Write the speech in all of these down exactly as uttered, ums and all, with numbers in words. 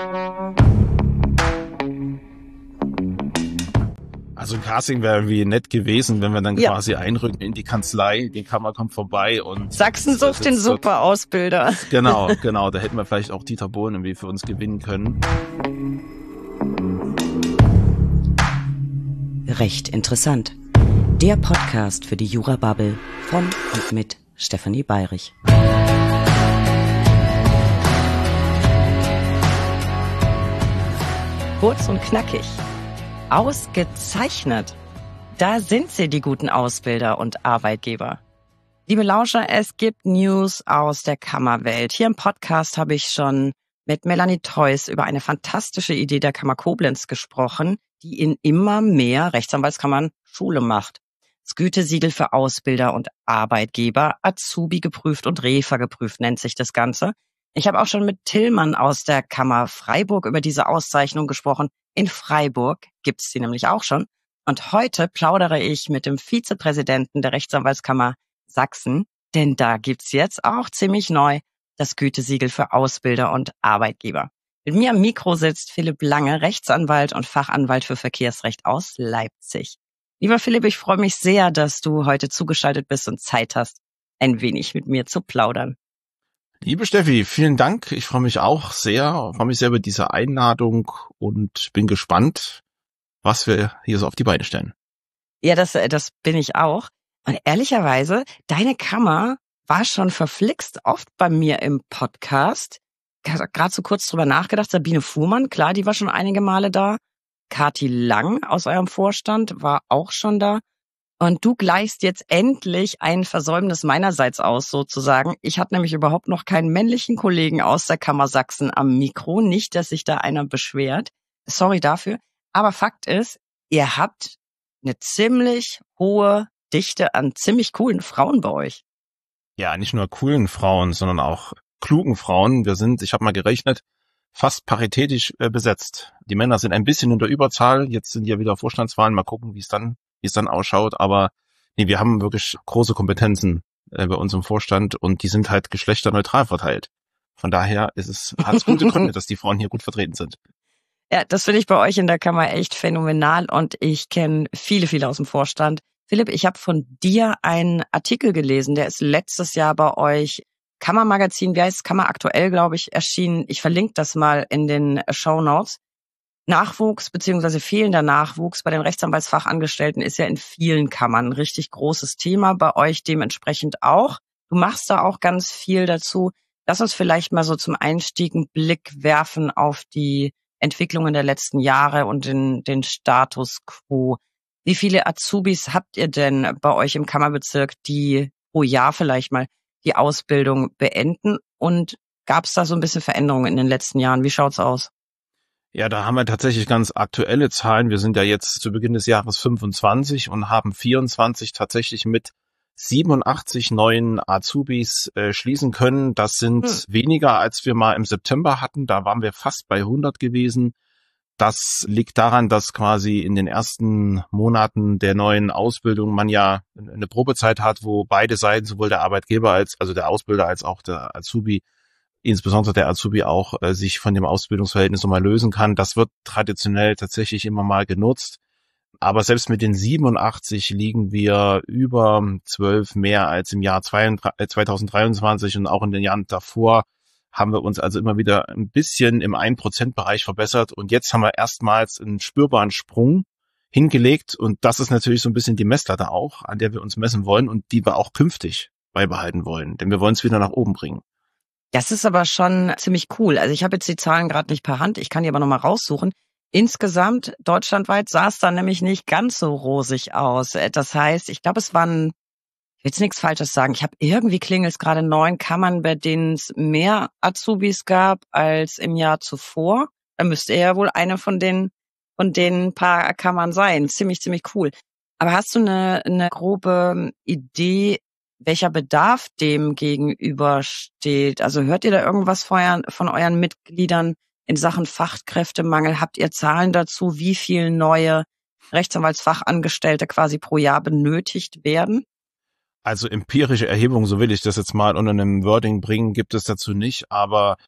Also ein Casting wäre irgendwie nett gewesen, wenn wir dann ja. quasi einrücken in die Kanzlei, die Kammer kommt vorbei und... Sachsen sucht den super Ausbilder. Genau, genau, da hätten wir vielleicht auch Dieter Bohlen irgendwie für uns gewinnen können. Recht interessant. Der Podcast für die Jura-Bubble von und mit Stefanie Bayrich. Kurz und knackig. Ausgezeichnet. Da sind sie, die guten Ausbilder und Arbeitgeber. Liebe Lauscher, es gibt News aus der Kammerwelt. Hier im Podcast habe ich schon mit Melanie Theus über eine fantastische Idee der Kammer Koblenz gesprochen, die in immer mehr Rechtsanwaltskammern Schule macht. Das Gütesiegel für Ausbilder und Arbeitgeber, Azubi geprüft und Refa geprüft nennt sich das Ganze. Ich habe auch schon mit Tillmann aus der Kammer Freiburg über diese Auszeichnung gesprochen. In Freiburg gibt's die nämlich auch schon. Und heute plaudere ich mit dem Vizepräsidenten der Rechtsanwaltskammer Sachsen, denn da gibt's jetzt auch ziemlich neu das Gütesiegel für Ausbilder und Arbeitgeber. Mit mir am Mikro sitzt Philipp Lange, Rechtsanwalt und Fachanwalt für Verkehrsrecht aus Leipzig. Lieber Philipp, ich freue mich sehr, dass du heute zugeschaltet bist und Zeit hast, ein wenig mit mir zu plaudern. Liebe Steffi, vielen Dank. Ich freue mich auch sehr, freue mich sehr über diese Einladung und bin gespannt, was wir hier so auf die Beine stellen. Ja, das, das bin ich auch. Und ehrlicherweise, deine Kammer war schon verflixt oft bei mir im Podcast. Gerade so kurz drüber nachgedacht. Sabine Fuhrmann, klar, die war schon einige Male da. Kathi Lang aus eurem Vorstand war auch schon da. Und du gleichst jetzt endlich ein Versäumnis meinerseits aus, sozusagen. Ich hatte nämlich überhaupt noch keinen männlichen Kollegen aus der Kammer Sachsen am Mikro. Nicht, dass sich da einer beschwert. Sorry dafür. Aber Fakt ist, ihr habt eine ziemlich hohe Dichte an ziemlich coolen Frauen bei euch. Ja, nicht nur coolen Frauen, sondern auch klugen Frauen. Wir sind, ich habe mal gerechnet, fast paritätisch äh, besetzt. Die Männer sind ein bisschen in der Überzahl. Jetzt sind ja wieder Vorstandswahlen. Mal gucken, wie es dann wie es dann ausschaut, aber nee, wir haben wirklich große Kompetenzen äh, bei uns im Vorstand und die sind halt geschlechterneutral verteilt. Von daher ist es, hat es gute Gründe, dass die Frauen hier gut vertreten sind. Ja, das finde ich bei euch in der Kammer echt phänomenal und ich kenne viele, viele aus dem Vorstand. Philipp, ich habe von dir einen Artikel gelesen, der ist letztes Jahr bei euch Kammermagazin, wie heißt es, Kammer aktuell, glaube ich, erschienen. Ich verlinke das mal in den Shownotes. Nachwuchs bzw. fehlender Nachwuchs bei den Rechtsanwaltsfachangestellten ist ja in vielen Kammern ein richtig großes Thema, bei euch dementsprechend auch. Du machst da auch ganz viel dazu. Lass uns vielleicht mal so zum Einstieg einen Blick werfen auf die Entwicklungen der letzten Jahre und den, den Status quo. Wie viele Azubis habt ihr denn bei euch im Kammerbezirk, die pro Jahr vielleicht mal die Ausbildung beenden? Und gab es da so ein bisschen Veränderungen in den letzten Jahren? Wie schaut's aus? Ja, da haben wir tatsächlich ganz aktuelle Zahlen. Wir sind ja jetzt zu Beginn des Jahres fünfundzwanzig und haben vierundzwanzig tatsächlich mit siebenundachtzig neuen Azubis äh, schließen können. Das sind hm. weniger, als wir mal im September hatten. Da waren wir fast bei hundert gewesen. Das liegt daran, dass quasi in den ersten Monaten der neuen Ausbildung man ja eine Probezeit hat, wo beide Seiten, sowohl der Arbeitgeber als, also der Ausbilder als auch der Azubi, insbesondere der Azubi auch äh, sich von dem Ausbildungsverhältnis nochmal lösen kann. Das wird traditionell tatsächlich immer mal genutzt. Aber selbst mit den siebenundachtzig liegen wir über zwölf mehr als im Jahr zweitausenddreiundzwanzig und auch in den Jahren davor haben wir uns also immer wieder ein bisschen im ein Prozent Bereich verbessert. Und jetzt haben wir erstmals einen spürbaren Sprung hingelegt. Und das ist natürlich so ein bisschen die Messlatte auch, an der wir uns messen wollen und die wir auch künftig beibehalten wollen. Denn wir wollen es wieder nach oben bringen. Das ist aber schon ziemlich cool. Also ich habe jetzt die Zahlen gerade nicht per Hand, ich kann die aber nochmal raussuchen. Insgesamt, deutschlandweit, sah es dann nämlich nicht ganz so rosig aus. Das heißt, ich glaube, es waren, ich will jetzt nichts Falsches sagen, ich habe irgendwie klingelt es gerade neun Kammern, bei denen es mehr Azubis gab als im Jahr zuvor. Da müsste er ja wohl eine von den, von den paar Kammern sein. Ziemlich, ziemlich cool. Aber hast du eine, eine grobe Idee, welcher Bedarf dem gegenübersteht? Also hört ihr da irgendwas von euren, von euren Mitgliedern in Sachen Fachkräftemangel? Habt ihr Zahlen dazu, wie viele neue Rechtsanwaltsfachangestellte quasi pro Jahr benötigt werden? Also empirische Erhebungen, so will ich das jetzt mal unter einem Wording bringen, gibt es dazu nicht. Aber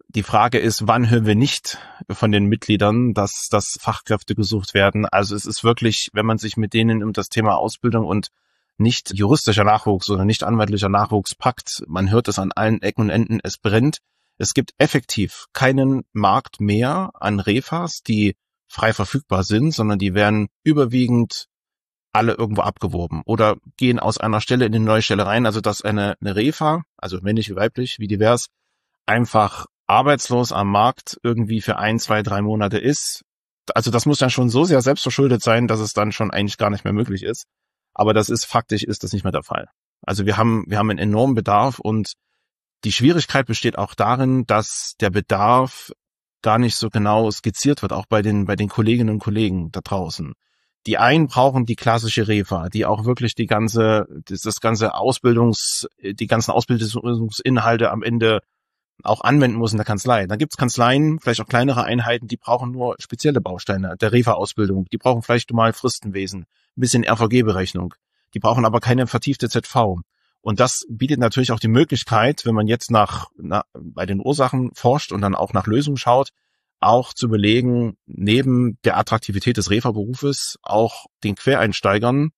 Die Frage ist, wann hören wir nicht von den Mitgliedern, dass, dass Fachkräfte gesucht werden? Also es ist wirklich, wenn man sich mit denen um das Thema Ausbildung und nicht juristischer Nachwuchs oder nicht anwaltlicher Nachwuchs packt, man hört es an allen Ecken und Enden, es brennt. Es gibt effektiv keinen Markt mehr an Refas, die frei verfügbar sind, sondern die werden überwiegend alle irgendwo abgeworben oder gehen aus einer Stelle in eine neue Stelle rein, also dass eine, eine Refa, also männlich wie weiblich, wie divers, einfach arbeitslos am Markt irgendwie für ein, zwei, drei Monate ist. Also das muss dann schon so sehr selbstverschuldet sein, dass es dann schon eigentlich gar nicht mehr möglich ist. Aber das ist faktisch, ist das nicht mehr der Fall. Also wir haben, wir haben einen enormen Bedarf und die Schwierigkeit besteht auch darin, dass der Bedarf gar nicht so genau skizziert wird, auch bei den, bei den Kolleginnen und Kollegen da draußen. Die einen brauchen die klassische Refa, die auch wirklich die ganze, das, das ganze Ausbildungs, die ganzen Ausbildungsinhalte am Ende auch anwenden muss in der Kanzlei. Dann gibt's Kanzleien, vielleicht auch kleinere Einheiten, die brauchen nur spezielle Bausteine der Refa-Ausbildung. Die brauchen vielleicht mal Fristenwesen, ein bisschen R V G-Berechnung. Die brauchen aber keine vertiefte Z V. Und das bietet natürlich auch die Möglichkeit, wenn man jetzt nach, nach bei den Ursachen forscht und dann auch nach Lösungen schaut, auch zu überlegen, neben der Attraktivität des Refa-Berufes auch den Quereinsteigern,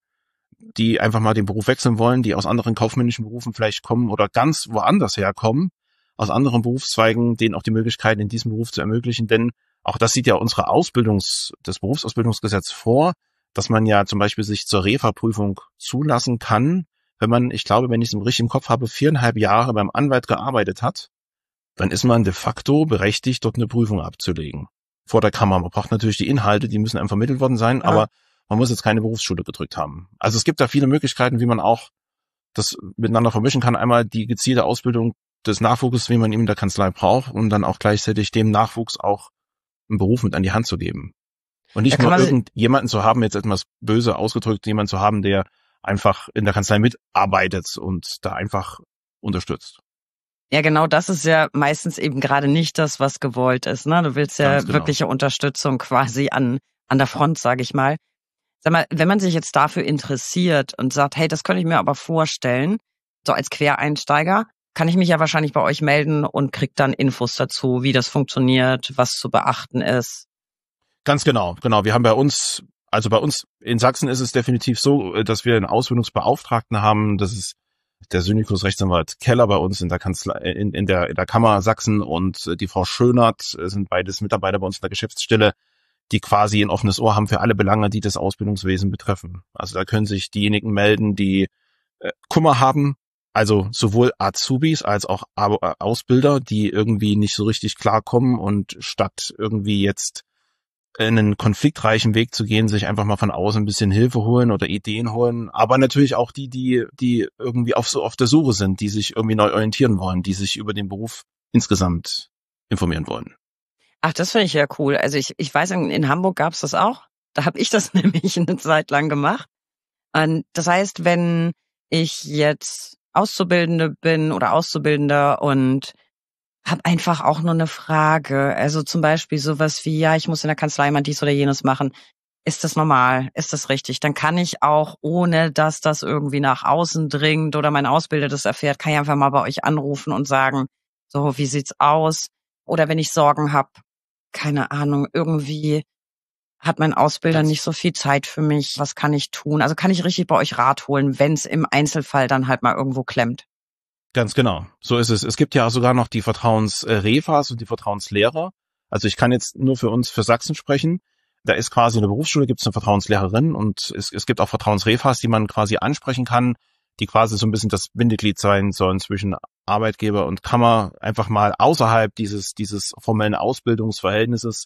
die einfach mal den Beruf wechseln wollen, die aus anderen kaufmännischen Berufen vielleicht kommen oder ganz woanders herkommen, aus anderen Berufszweigen, denen auch die Möglichkeit in diesem Beruf zu ermöglichen. Denn auch das sieht ja unsere Ausbildungs-, das Berufsausbildungsgesetz vor, dass man ja zum Beispiel sich zur Refa-Prüfung zulassen kann, wenn man, ich glaube, wenn ich es richtig im Kopf habe, viereinhalb Jahre beim Anwalt gearbeitet hat, dann ist man de facto berechtigt, dort eine Prüfung abzulegen. Vor der Kammer. Man braucht natürlich die Inhalte, die müssen einem vermittelt worden sein, ja. Aber man muss jetzt keine Berufsschule gedrückt haben. Also es gibt da viele Möglichkeiten, wie man auch das miteinander vermischen kann. Einmal die gezielte Ausbildung des Nachwuchses, wie man ihn in der Kanzlei braucht, und dann auch gleichzeitig dem Nachwuchs auch einen Beruf mit an die Hand zu geben. Und nicht nur irgendjemanden zu haben, jetzt etwas böse ausgedrückt, jemanden zu haben, der einfach in der Kanzlei mitarbeitet und da einfach unterstützt. Ja, genau, das ist ja meistens eben gerade nicht das, was gewollt ist. Ne? Du willst ja genau. wirkliche Unterstützung quasi an an der Front, sage ich mal. Sag mal, wenn man sich jetzt dafür interessiert und sagt, hey, das könnte ich mir aber vorstellen, so als Quereinsteiger, kann ich mich ja wahrscheinlich bei euch melden und krieg dann Infos dazu, wie das funktioniert, was zu beachten ist. Ganz genau, genau. Wir haben bei uns, also bei uns in Sachsen ist es definitiv so, dass wir einen Ausbildungsbeauftragten haben. Das ist der Syndikus Rechtsanwalt Keller bei uns in der Kanzlei, in, in der in der Kammer Sachsen, und die Frau Schönert sind beides Mitarbeiter bei uns in der Geschäftsstelle, die quasi ein offenes Ohr haben für alle Belange, die das Ausbildungswesen betreffen. Also da können sich diejenigen melden, die äh, Kummer haben, also sowohl Azubis als auch Ausbilder, die irgendwie nicht so richtig klarkommen und statt irgendwie jetzt einen konfliktreichen Weg zu gehen, sich einfach mal von außen ein bisschen Hilfe holen oder Ideen holen, aber natürlich auch die, die die irgendwie auf so auf der Suche sind, die sich irgendwie neu orientieren wollen, die sich über den Beruf insgesamt informieren wollen. Ach, das finde ich ja cool. Also ich ich weiß, in, in Hamburg gab es das auch. Da habe ich das nämlich eine Zeit lang gemacht. Und das heißt, wenn ich jetzt Auszubildende bin oder Auszubildender und habe einfach auch nur eine Frage. Also zum Beispiel sowas wie, ja, ich muss in der Kanzlei mal dies oder jenes machen. Ist das normal? Ist das richtig? Dann kann ich auch, ohne dass das irgendwie nach außen dringt oder mein Ausbilder das erfährt, kann ich einfach mal bei euch anrufen und sagen, so, wie sieht's aus? Oder wenn ich Sorgen habe, keine Ahnung, irgendwie hat mein Ausbilder nicht so viel Zeit für mich. Was kann ich tun? Also kann ich richtig bei euch Rat holen, wenn es im Einzelfall dann halt mal irgendwo klemmt. Ganz genau. So ist es. Es gibt ja sogar noch die Vertrauensrefas und die Vertrauenslehrer. Also ich kann jetzt nur für uns, für Sachsen sprechen. Da ist quasi in der Berufsschule gibt es eine Vertrauenslehrerin, und es, es gibt auch Vertrauensrefas, die man quasi ansprechen kann, die quasi so ein bisschen das Bindeglied sein sollen zwischen Arbeitgeber und Kammer, einfach mal außerhalb dieses dieses formellen Ausbildungsverhältnisses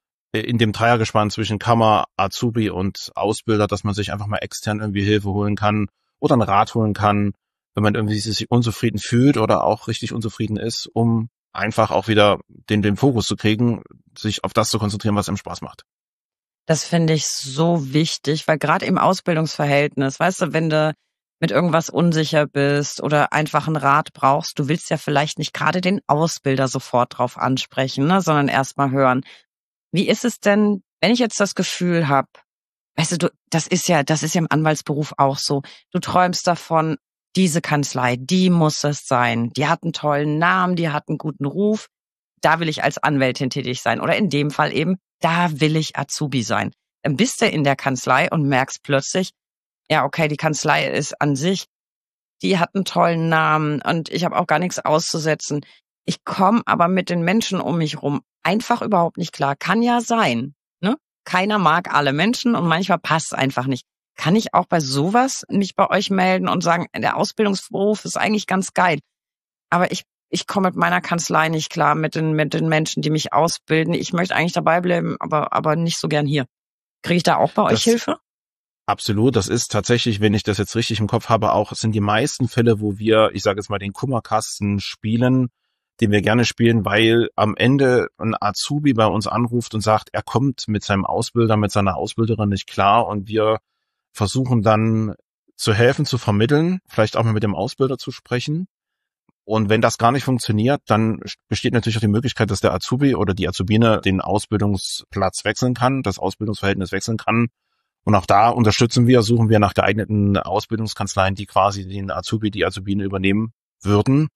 in dem Dreiergespann zwischen Kammer, Azubi und Ausbilder, dass man sich einfach mal extern irgendwie Hilfe holen kann oder einen Rat holen kann, wenn man irgendwie sich unzufrieden fühlt oder auch richtig unzufrieden ist, um einfach auch wieder den, den Fokus zu kriegen, sich auf das zu konzentrieren, was einem Spaß macht. Das finde ich so wichtig, weil gerade im Ausbildungsverhältnis, weißt du, wenn du mit irgendwas unsicher bist oder einfach einen Rat brauchst, du willst ja vielleicht nicht gerade den Ausbilder sofort drauf ansprechen, ne, sondern erst mal hören. Wie ist es denn, wenn ich jetzt das Gefühl habe, weißt du, du, das ist ja, das ist ja im Anwaltsberuf auch so, du träumst davon, diese Kanzlei, die muss es sein. Die hat einen tollen Namen, die hat einen guten Ruf. da will ich als Anwältin tätig sein. Oder in dem Fall eben, da will ich Azubi sein. Dann bist du in der Kanzlei und merkst plötzlich, ja, okay, die Kanzlei ist an sich, die hat einen tollen Namen und ich habe auch gar nichts auszusetzen. Ich komme aber mit den Menschen um mich rum einfach überhaupt nicht klar. Kann ja sein, ne? Keiner mag alle Menschen und manchmal passt es einfach nicht. Kann ich auch bei sowas mich bei euch melden und sagen, der Ausbildungsberuf ist eigentlich ganz geil, aber ich ich komme mit meiner Kanzlei nicht klar, mit den mit den Menschen, die mich ausbilden. Ich möchte eigentlich dabei bleiben, aber aber nicht so gern hier. Kriege ich da auch bei euch Das, Hilfe? absolut, das ist tatsächlich, wenn ich das jetzt richtig im Kopf habe, auch, es sind die meisten Fälle, wo wir, ich sage jetzt mal, den Kummerkasten spielen, den wir gerne spielen, weil am Ende ein Azubi bei uns anruft und sagt, er kommt mit seinem Ausbilder, mit seiner Ausbilderin nicht klar und wir versuchen dann zu helfen, zu vermitteln, vielleicht auch mal mit dem Ausbilder zu sprechen. Und wenn das gar nicht funktioniert, dann besteht natürlich auch die Möglichkeit, dass der Azubi oder die Azubine den Ausbildungsplatz wechseln kann, das Ausbildungsverhältnis wechseln kann. Und auch da unterstützen wir, suchen wir nach geeigneten Ausbildungskanzleien, die quasi den Azubi, die Azubine übernehmen würden.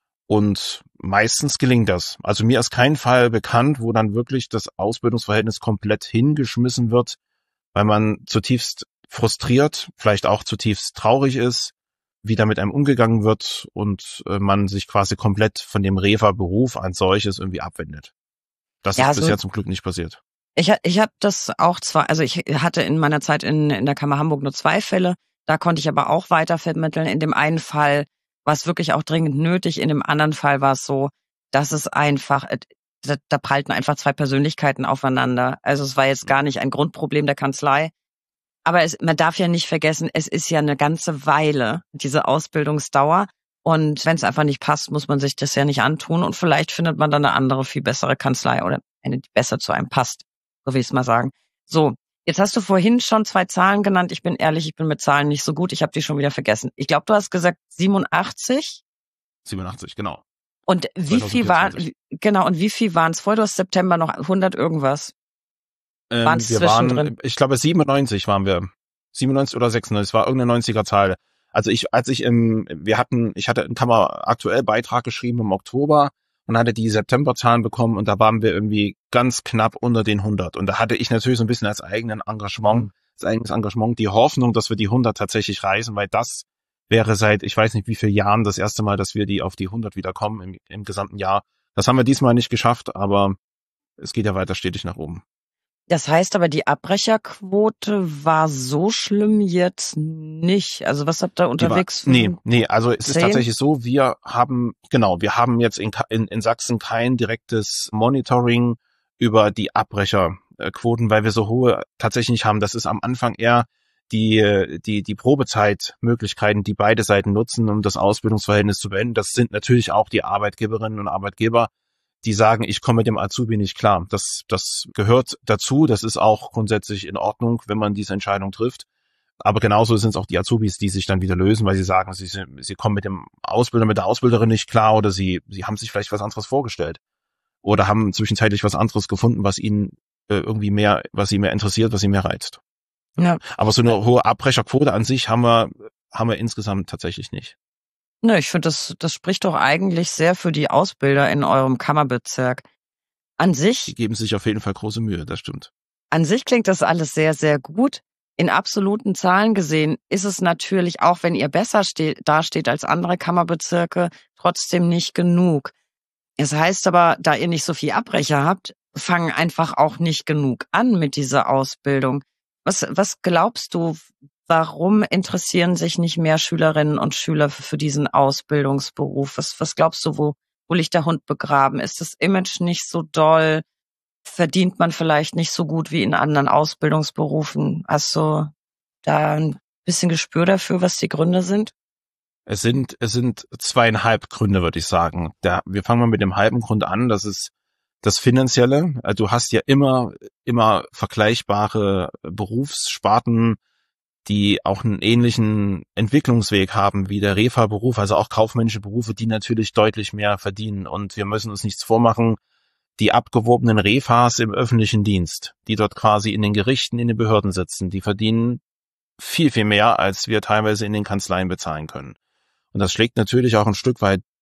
Und meistens gelingt das. Also mir ist kein Fall bekannt, wo dann wirklich das Ausbildungsverhältnis komplett hingeschmissen wird, weil man zutiefst frustriert, vielleicht auch zutiefst traurig ist, wie da mit einem umgegangen wird und äh, man sich quasi komplett von dem Refa-Beruf als solches irgendwie abwendet. Das Ja, ist so bisher zum Glück nicht passiert. Ich, ich habe das auch zwar, also ich hatte in meiner Zeit in, in der Kammer Hamburg nur zwei Fälle, da konnte ich aber auch weiter vermitteln. In dem einen Fall war es wirklich auch dringend nötig, in dem anderen Fall war es so, dass es einfach, da, da prallten einfach zwei Persönlichkeiten aufeinander. Also es war jetzt gar nicht ein Grundproblem der Kanzlei, aber es, man darf ja nicht vergessen, es ist ja eine ganze Weile, diese Ausbildungsdauer. Und wenn es einfach nicht passt, muss man sich das ja nicht antun und vielleicht findet man dann eine andere, viel bessere Kanzlei oder eine, die besser zu einem passt. So will ich es mal sagen. So, jetzt hast du vorhin schon zwei Zahlen genannt. Ich bin ehrlich, ich bin mit Zahlen nicht so gut. Ich habe die schon wieder vergessen. Ich glaube, du hast gesagt siebenundachtzig. siebenundachtzig, genau. Und wie viel war, genau, und wie viel waren es vorher? Du hast September noch hundert irgendwas. Ähm, wir waren, ich glaube siebenundneunzig waren wir. siebenundneunzig oder sechsundneunzig, es war irgendeine neunziger Zahl. Also ich, als ich im, wir hatten, ich hatte einen Kammer aktuell Beitrag geschrieben im Oktober und hatte die Septemberzahlen bekommen und da waren wir irgendwie ganz knapp unter den hundert. Und da hatte ich natürlich so ein bisschen als eigenen Engagement, mhm. als eigenes Engagement die Hoffnung, dass wir die hundert tatsächlich reißen, weil das wäre seit, ich weiß nicht wie vielen Jahren das erste Mal, dass wir die auf die hundert wieder kommen im, im gesamten Jahr. Das haben wir diesmal nicht geschafft, aber es geht ja weiter stetig nach oben. Das heißt aber, die Abbrecherquote war so schlimm jetzt nicht. Also was habt ihr unterwegs? War, nee, nee, also es ist tatsächlich so, wir haben, genau, wir haben jetzt in, in, in Sachsen kein direktes Monitoring über die Abbrecherquoten, weil wir so hohe tatsächlich nicht haben. Das ist am Anfang eher die, die, die Probezeitmöglichkeiten, die beide Seiten nutzen, um das Ausbildungsverhältnis zu beenden. Das sind natürlich auch die Arbeitgeberinnen und Arbeitgeber, die sagen, ich komme mit dem Azubi nicht klar. Das, das gehört dazu. Das ist auch grundsätzlich in Ordnung, wenn man diese Entscheidung trifft. Aber genauso sind es auch die Azubis, die sich dann wieder lösen, weil sie sagen, sie, sie kommen mit dem Ausbilder, mit der Ausbilderin nicht klar oder sie, sie haben sich vielleicht was anderes vorgestellt oder haben zwischenzeitlich was anderes gefunden, was ihnen äh, irgendwie mehr, was sie mehr interessiert, was sie mehr reizt. Ja. Aber so eine hohe Abbrecherquote an sich haben wir, haben wir insgesamt tatsächlich nicht. Ne, ich finde, das, das spricht doch eigentlich sehr für die Ausbilder in eurem Kammerbezirk. An sich. Die geben sich auf jeden Fall große Mühe, das stimmt. An sich klingt das alles sehr, sehr gut. In absoluten Zahlen gesehen ist es natürlich, auch wenn ihr besser steht, dasteht als andere Kammerbezirke, trotzdem nicht genug. Es heißt aber, da ihr nicht so viel Abbrecher habt, fangen einfach auch nicht genug an mit dieser Ausbildung. Was, was glaubst du, warum interessieren sich nicht mehr Schülerinnen und Schüler für diesen Ausbildungsberuf? Was, was glaubst du, wo, wo liegt der Hund begraben? Ist das Image nicht so doll? Verdient man vielleicht nicht so gut wie in anderen Ausbildungsberufen? Hast du da ein bisschen Gespür dafür, was die Gründe sind? Es sind, es sind zweieinhalb Gründe, würde ich sagen. Da, wir fangen mal mit dem halben Grund an. Das ist das Finanzielle. Du hast ja immer, immer vergleichbare Berufssparten, die auch einen ähnlichen Entwicklungsweg haben wie der Refa-Beruf, also auch kaufmännische Berufe, die natürlich deutlich mehr verdienen. Und wir müssen uns nichts vormachen, die abgeworbenen Refas im öffentlichen Dienst, die dort quasi in den Gerichten, in den Behörden sitzen, die verdienen viel, viel mehr, als wir teilweise in den Kanzleien bezahlen können. Und das schlägt natürlich auch ein Stück weit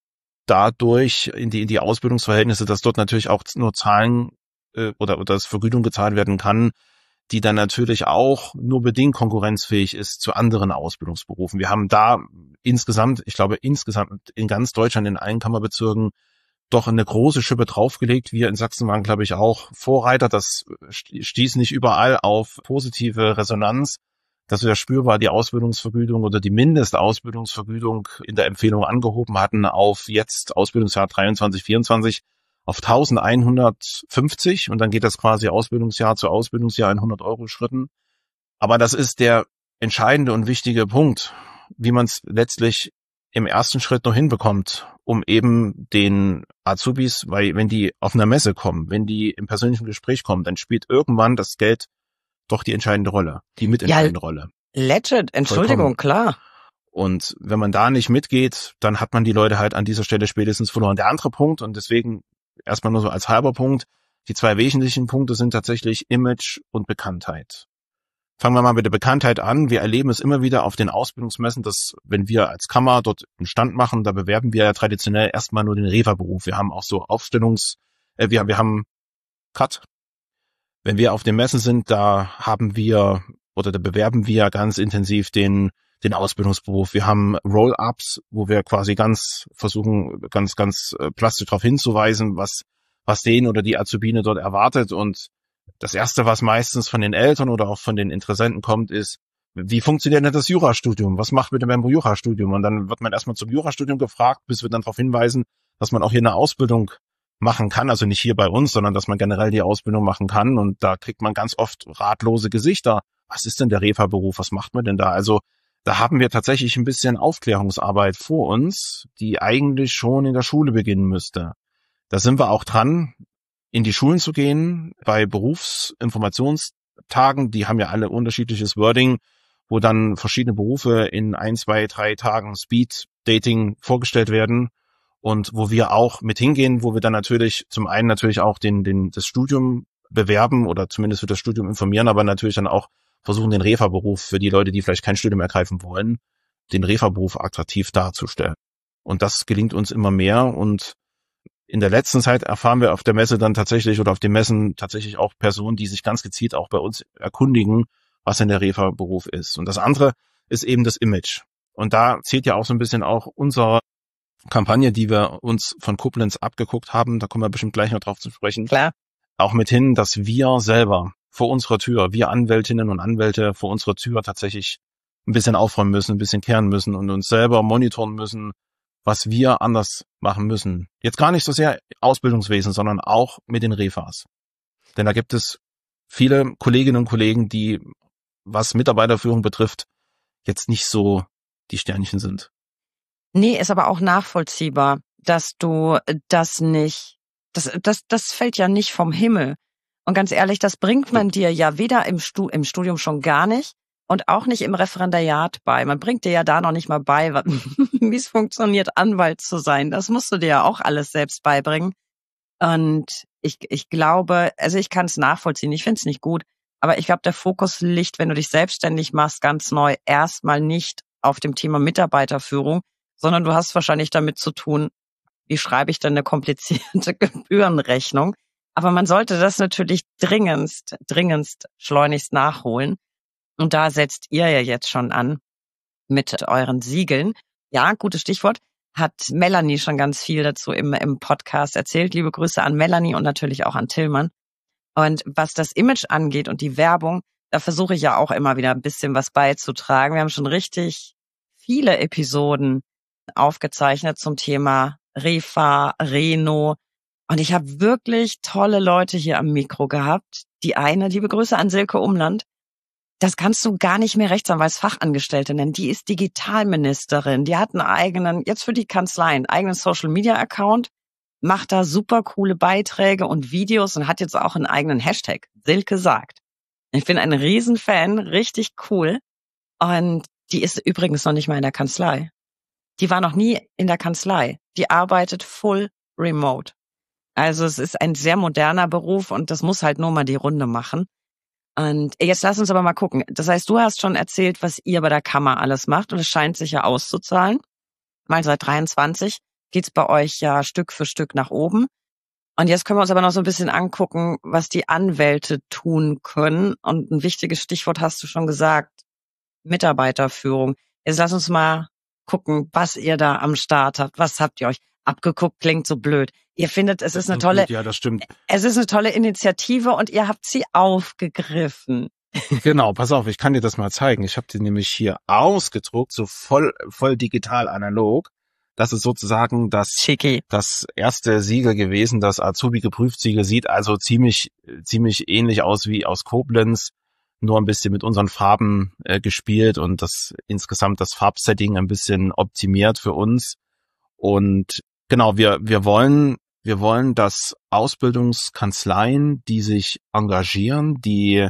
dadurch in die in die Ausbildungsverhältnisse, dass dort natürlich auch nur Zahlen äh, oder oder das Vergütung gezahlt werden kann, die dann natürlich auch nur bedingt konkurrenzfähig ist zu anderen Ausbildungsberufen. Wir haben da insgesamt, ich glaube insgesamt in ganz Deutschland in allen Kammerbezirken doch eine große Schippe draufgelegt. Wir in Sachsen waren, glaube ich, auch Vorreiter. Das stieß nicht überall auf positive Resonanz, dass wir spürbar die Ausbildungsvergütung oder die Mindestausbildungsvergütung in der Empfehlung angehoben hatten auf jetzt Ausbildungsjahr dreiundzwanzig, vierundzwanzig auf eintausendeinhundertfünfzig und dann geht das quasi Ausbildungsjahr zu Ausbildungsjahr in hundert Euro Schritten. Aber das ist der entscheidende und wichtige Punkt, wie man es letztlich im ersten Schritt noch hinbekommt, um eben den Azubis, weil wenn die auf einer Messe kommen, wenn die im persönlichen Gespräch kommen, dann spielt irgendwann das Geld doch die entscheidende Rolle, die mitentscheidende ja, Rolle. Legit, Entschuldigung, Vollkommen. Klar. Und wenn man da nicht mitgeht, dann hat man die Leute halt an dieser Stelle spätestens verloren. Der andere Punkt, und deswegen erstmal nur so als halber Punkt, die zwei wesentlichen Punkte sind tatsächlich Image und Bekanntheit. Fangen wir mal mit der Bekanntheit an. Wir erleben es immer wieder auf den Ausbildungsmessen, dass wenn wir als Kammer dort einen Stand machen, da bewerben wir ja traditionell erstmal nur den Refa-Beruf. Wir haben auch so Aufstellungs, äh, wir, wir haben Cut. Wenn wir auf den Messen sind, da haben wir oder da bewerben wir ganz intensiv den den Ausbildungsberuf. Wir haben Roll-Ups, wo wir quasi ganz versuchen, ganz ganz plastisch darauf hinzuweisen, was was den oder die Azubine dort erwartet. Und das Erste, was meistens von den Eltern oder auch von den Interessenten kommt, ist, wie funktioniert denn das Jurastudium? Was macht mit dem Jurastudium? Und dann wird man erstmal zum Jurastudium gefragt, bis wir dann darauf hinweisen, dass man auch hier eine Ausbildung machen kann, also nicht hier bei uns, sondern dass man generell die Ausbildung machen kann. Und da kriegt man ganz oft ratlose Gesichter. Was ist denn der Refa-Beruf? Was macht man denn da? Also da haben wir tatsächlich ein bisschen Aufklärungsarbeit vor uns, die eigentlich schon in der Schule beginnen müsste. Da sind wir auch dran, in die Schulen zu gehen, bei Berufsinformationstagen, die haben ja alle unterschiedliches Wording, wo dann verschiedene Berufe in ein, zwei, drei Tagen Speed-Dating vorgestellt werden und wo wir auch mit hingehen, wo wir dann natürlich zum einen natürlich auch den, den, das Studium bewerben oder zumindest für das Studium informieren, aber natürlich dann auch versuchen, den Refa-Beruf für die Leute, die vielleicht kein Studium ergreifen wollen, den Refa-Beruf attraktiv darzustellen. Und das gelingt uns immer mehr und in der letzten Zeit erfahren wir auf der Messe dann tatsächlich oder auf den Messen tatsächlich auch Personen, die sich ganz gezielt auch bei uns erkundigen, was denn der Refa-Beruf ist. Und das andere ist eben das Image. Und da zählt ja auch so ein bisschen auch unsere Kampagne, die wir uns von Koblenz abgeguckt haben, da kommen wir bestimmt gleich noch drauf zu sprechen, Klar. Auch mit hin, dass wir selber vor unserer Tür, wir Anwältinnen und Anwälte vor unserer Tür tatsächlich ein bisschen aufräumen müssen, ein bisschen kehren müssen und uns selber monitoren müssen, was wir anders machen müssen. Jetzt gar nicht so sehr Ausbildungswesen, sondern auch mit den Refas. Denn da gibt es viele Kolleginnen und Kollegen, die, was Mitarbeiterführung betrifft, jetzt nicht so die Sternchen sind. Nee, ist aber auch nachvollziehbar, dass du das nicht, das, das, das fällt ja nicht vom Himmel. Und ganz ehrlich, das bringt man dir ja weder im, Stu, im Studium schon gar nicht und auch nicht im Referendariat bei. Man bringt dir ja da noch nicht mal bei, wie es funktioniert, Anwalt zu sein. Das musst du dir ja auch alles selbst beibringen. Und ich, ich glaube, also ich kann es nachvollziehen, ich finde es nicht gut, aber ich glaube, der Fokus liegt, wenn du dich selbstständig machst, ganz neu, erstmal nicht auf dem Thema Mitarbeiterführung, sondern du hast wahrscheinlich damit zu tun, wie schreibe ich denn eine komplizierte Gebührenrechnung? Aber man sollte das natürlich dringendst, dringendst schleunigst nachholen. Und da setzt ihr ja jetzt schon an mit euren Siegeln. Ja, gutes Stichwort. Hat Melanie schon ganz viel dazu im, im Podcast erzählt. Liebe Grüße an Melanie und natürlich auch an Tillmann. Und was das Image angeht und die Werbung, da versuche ich ja auch immer wieder ein bisschen was beizutragen. Wir haben schon richtig viele Episoden aufgezeichnet zum Thema Refa, Reno. Und ich habe wirklich tolle Leute hier am Mikro gehabt. Die eine, liebe Grüße an Silke Umland, das kannst du gar nicht mehr Rechtsanwaltsfachangestellte nennen. Die ist Digitalministerin. Die hat einen eigenen, jetzt für die Kanzlei, einen eigenen Social-Media-Account, macht da super coole Beiträge und Videos und hat jetzt auch einen eigenen Hashtag. Silke sagt. Ich bin ein Riesenfan, richtig cool. Und die ist übrigens noch nicht mal in der Kanzlei. Die war noch nie in der Kanzlei. Die arbeitet full remote. Also es ist ein sehr moderner Beruf und das muss halt nur mal die Runde machen. Und jetzt lass uns aber mal gucken. Das heißt, du hast schon erzählt, was ihr bei der Kammer alles macht und es scheint sich ja auszuzahlen. Weil seit dreiundzwanzig geht's bei euch ja Stück für Stück nach oben. Und jetzt können wir uns aber noch so ein bisschen angucken, was die Anwälte tun können. Und ein wichtiges Stichwort hast du schon gesagt, Mitarbeiterführung. Jetzt lass uns mal gucken, was ihr da am Start habt. Was habt ihr euch abgeguckt? Klingt so blöd. Ihr findet, es ist eine tolle, blöd, ja, das stimmt. Es ist eine tolle Initiative und ihr habt sie aufgegriffen. Genau, pass auf, ich kann dir das mal zeigen. Ich habe die nämlich hier ausgedruckt, so voll, voll digital analog. Das ist sozusagen das, Schicki. das erste Siegel gewesen, das Azubi-Geprüft-Siegel. Sieht also ziemlich, ziemlich ähnlich aus wie aus Koblenz, nur ein bisschen mit unseren Farben äh, gespielt und das insgesamt das Farbsetting ein bisschen optimiert für uns. Und genau, wir, wir wollen, wir wollen, dass Ausbildungskanzleien, die sich engagieren, die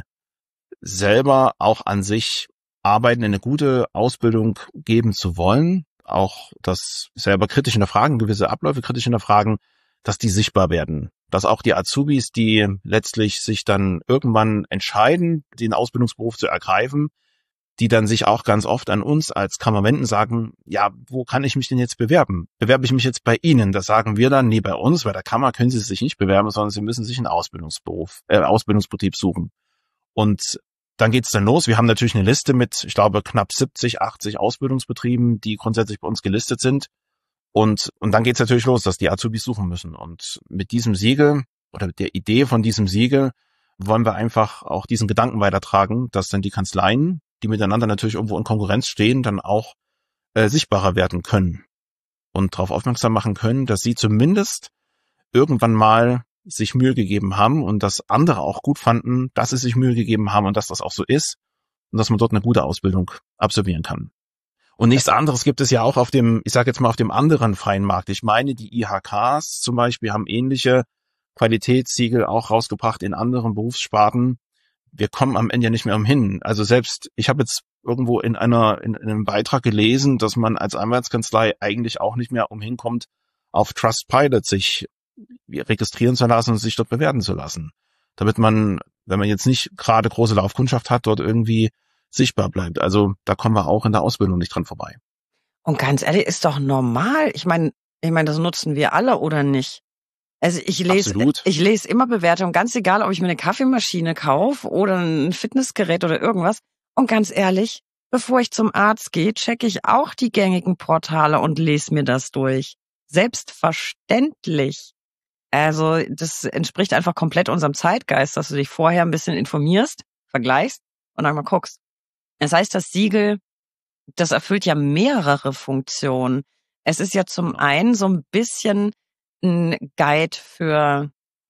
selber auch an sich arbeiten, eine gute Ausbildung geben zu wollen, auch das selber kritisch hinterfragen, gewisse Abläufe kritisch hinterfragen, dass die sichtbar werden. Dass auch die Azubis, die letztlich sich dann irgendwann entscheiden, den Ausbildungsberuf zu ergreifen, die dann sich auch ganz oft an uns als Kammer wenden, sagen, ja, wo kann ich mich denn jetzt bewerben? Bewerbe ich mich jetzt bei Ihnen? Das sagen wir dann, nee, bei uns, bei der Kammer können Sie sich nicht bewerben, sondern Sie müssen sich einen Ausbildungsberuf, äh, Ausbildungsbetrieb suchen. Und dann geht's dann los. Wir haben natürlich eine Liste mit, ich glaube, knapp siebzig, achtzig Ausbildungsbetrieben, die grundsätzlich bei uns gelistet sind. Und, und dann geht's natürlich los, dass die Azubis suchen müssen. Und mit diesem Siegel oder mit der Idee von diesem Siegel wollen wir einfach auch diesen Gedanken weitertragen, dass dann die Kanzleien, die miteinander natürlich irgendwo in Konkurrenz stehen, dann auch äh, sichtbarer werden können und darauf aufmerksam machen können, dass sie zumindest irgendwann mal sich Mühe gegeben haben und dass andere auch gut fanden, dass sie sich Mühe gegeben haben und dass das auch so ist und dass man dort eine gute Ausbildung absolvieren kann. Und nichts anderes gibt es ja auch auf dem, ich sage jetzt mal auf dem anderen freien Markt. Ich meine, die I H Ks zum Beispiel haben ähnliche Qualitätssiegel auch rausgebracht in anderen Berufssparten. Wir kommen am Ende ja nicht mehr umhin. Also selbst, ich habe jetzt irgendwo in einer in, in einem Beitrag gelesen, dass man als Anwaltskanzlei eigentlich auch nicht mehr umhin kommt, auf Trustpilot sich registrieren zu lassen und sich dort bewerten zu lassen. Damit man, wenn man jetzt nicht gerade große Laufkundschaft hat, dort irgendwie sichtbar bleibt. Also da kommen wir auch in der Ausbildung nicht dran vorbei. Und ganz ehrlich, ist doch normal. Ich meine, ich meine, das nutzen wir alle oder nicht? Also ich lese, Absolut. ich lese immer Bewertungen, ganz egal, ob ich mir eine Kaffeemaschine kaufe oder ein Fitnessgerät oder irgendwas. Und ganz ehrlich, bevor ich zum Arzt gehe, checke ich auch die gängigen Portale und lese mir das durch. Selbstverständlich. Also das entspricht einfach komplett unserem Zeitgeist, dass du dich vorher ein bisschen informierst, vergleichst und dann mal guckst. Das heißt, das Siegel, das erfüllt ja mehrere Funktionen. Es ist ja zum einen so ein bisschen ein Guide für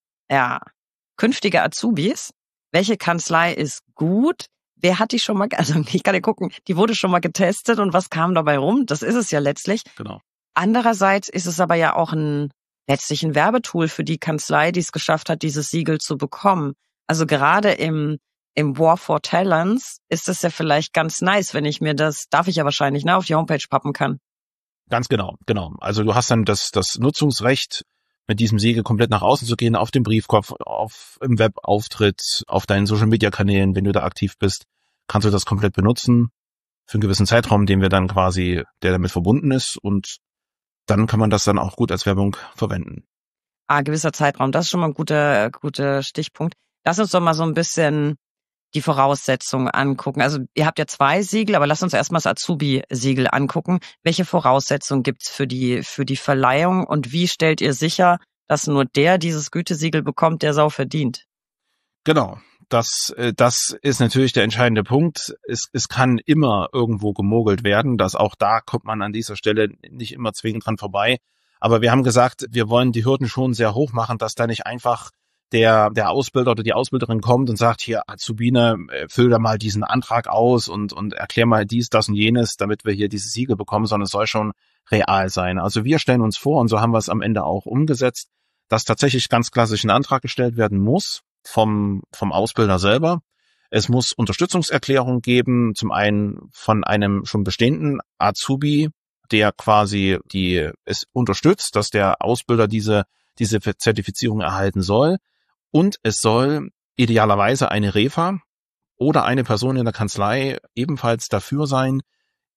ja künftige Azubis. Welche Kanzlei ist gut? Wer hat die schon mal, also ich kann ja gucken, die wurde schon mal getestet und was kam dabei rum? Das ist es ja letztlich. Genau. Andererseits ist es aber ja auch ein letztlich ein Werbetool für die Kanzlei, die es geschafft hat, dieses Siegel zu bekommen. Also gerade im im War for Talents ist es ja vielleicht ganz nice, wenn ich mir das, darf ich ja wahrscheinlich, ne, auf die Homepage pappen kann. Ganz genau, genau. Also du hast dann das das Nutzungsrecht, mit diesem Siegel komplett nach außen zu gehen, auf dem Briefkopf, auf im Webauftritt, auf deinen Social-Media-Kanälen, wenn du da aktiv bist, kannst du das komplett benutzen für einen gewissen Zeitraum, den wir dann quasi, der damit verbunden ist, und dann kann man das dann auch gut als Werbung verwenden. Ah, gewisser Zeitraum, das ist schon mal ein guter, guter Stichpunkt. Lass uns doch mal so ein bisschen die Voraussetzungen angucken. Also ihr habt ja zwei Siegel, aber lasst uns erstmal das Azubi-Siegel angucken. Welche Voraussetzungen gibt's für die für die Verleihung und wie stellt ihr sicher, dass nur der dieses Gütesiegel bekommt, der sau verdient? Genau, das das ist natürlich der entscheidende Punkt. Es, es kann immer irgendwo gemogelt werden, dass auch da kommt man an dieser Stelle nicht immer zwingend dran vorbei. Aber wir haben gesagt, wir wollen die Hürden schon sehr hoch machen, dass da nicht einfach der der Ausbilder oder die Ausbilderin kommt und sagt, hier Azubine, füll da mal diesen Antrag aus und und erklär mal dies, das und jenes, damit wir hier dieses Siegel bekommen, sondern es soll schon real sein. Also wir stellen uns vor, und so haben wir es am Ende auch umgesetzt, dass tatsächlich ganz klassisch ein Antrag gestellt werden muss vom vom Ausbilder selber. Es muss Unterstützungserklärung geben, zum einen von einem schon bestehenden Azubi, der quasi die es unterstützt, dass der Ausbilder diese diese Zertifizierung erhalten soll. Und es soll idealerweise eine Refa oder eine Person in der Kanzlei ebenfalls dafür sein,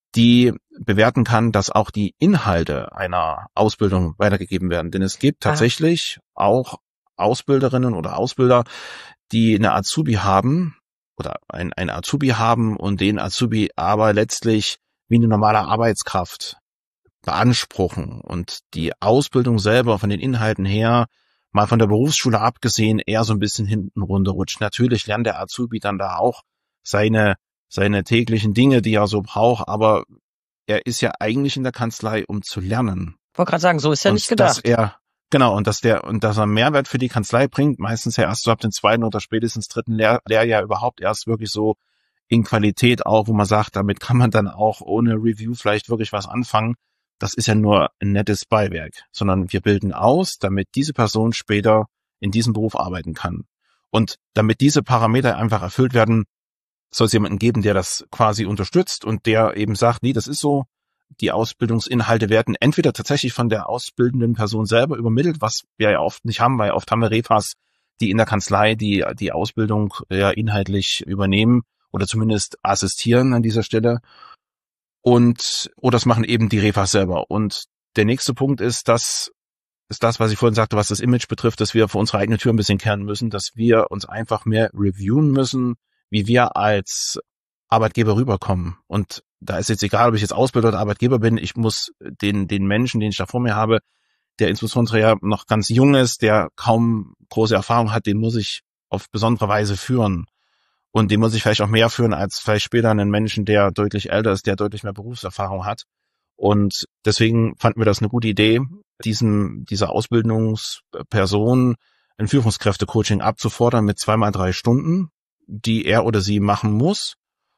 die bewerten kann, dass auch die Inhalte einer Ausbildung weitergegeben werden. Denn es gibt tatsächlich ah. auch Ausbilderinnen oder Ausbilder, die eine Azubi haben oder ein, ein Azubi haben und den Azubi aber letztlich wie eine normale Arbeitskraft beanspruchen und die Ausbildung selber von den Inhalten her, mal von der Berufsschule abgesehen, eher so ein bisschen hinten runterrutscht. Natürlich lernt der Azubi dann da auch seine seine täglichen Dinge, die er so braucht, aber er ist ja eigentlich in der Kanzlei, um zu lernen. Ich wollte gerade sagen, so ist ja und nicht gedacht. Dass er, genau, und dass der, und dass er Mehrwert für die Kanzlei bringt, meistens ja erst so ab dem zweiten oder spätestens dritten Lehr- Lehrjahr überhaupt erst wirklich so in Qualität auch, wo man sagt, damit kann man dann auch ohne Review vielleicht wirklich was anfangen. Das ist ja nur ein nettes Beiwerk, sondern wir bilden aus, damit diese Person später in diesem Beruf arbeiten kann. Und damit diese Parameter einfach erfüllt werden, soll es jemanden geben, der das quasi unterstützt und der eben sagt, nee, das ist so, die Ausbildungsinhalte werden entweder tatsächlich von der ausbildenden Person selber übermittelt, was wir ja oft nicht haben, weil oft haben wir Refas, die in der Kanzlei die die Ausbildung ja inhaltlich übernehmen oder zumindest assistieren an dieser Stelle. Und oder das machen eben die Refas selber. Und der nächste Punkt ist, dass ist das, was ich vorhin sagte, was das Image betrifft, dass wir vor unsere eigene Tür ein bisschen kehren müssen, dass wir uns einfach mehr reviewen müssen, wie wir als Arbeitgeber rüberkommen. Und da ist jetzt egal, ob ich jetzt Ausbilder oder Arbeitgeber bin, ich muss den den Menschen, den ich da vor mir habe, der insbesondere ja noch ganz jung ist, der kaum große Erfahrung hat, den muss ich auf besondere Weise führen. Und den muss ich vielleicht auch mehr führen als vielleicht später einen Menschen, der deutlich älter ist, der deutlich mehr Berufserfahrung hat. Und deswegen fanden wir das eine gute Idee, diesen dieser Ausbildungsperson ein Führungskräfte-Coaching abzufordern mit zweimal drei Stunden, die er oder sie machen muss,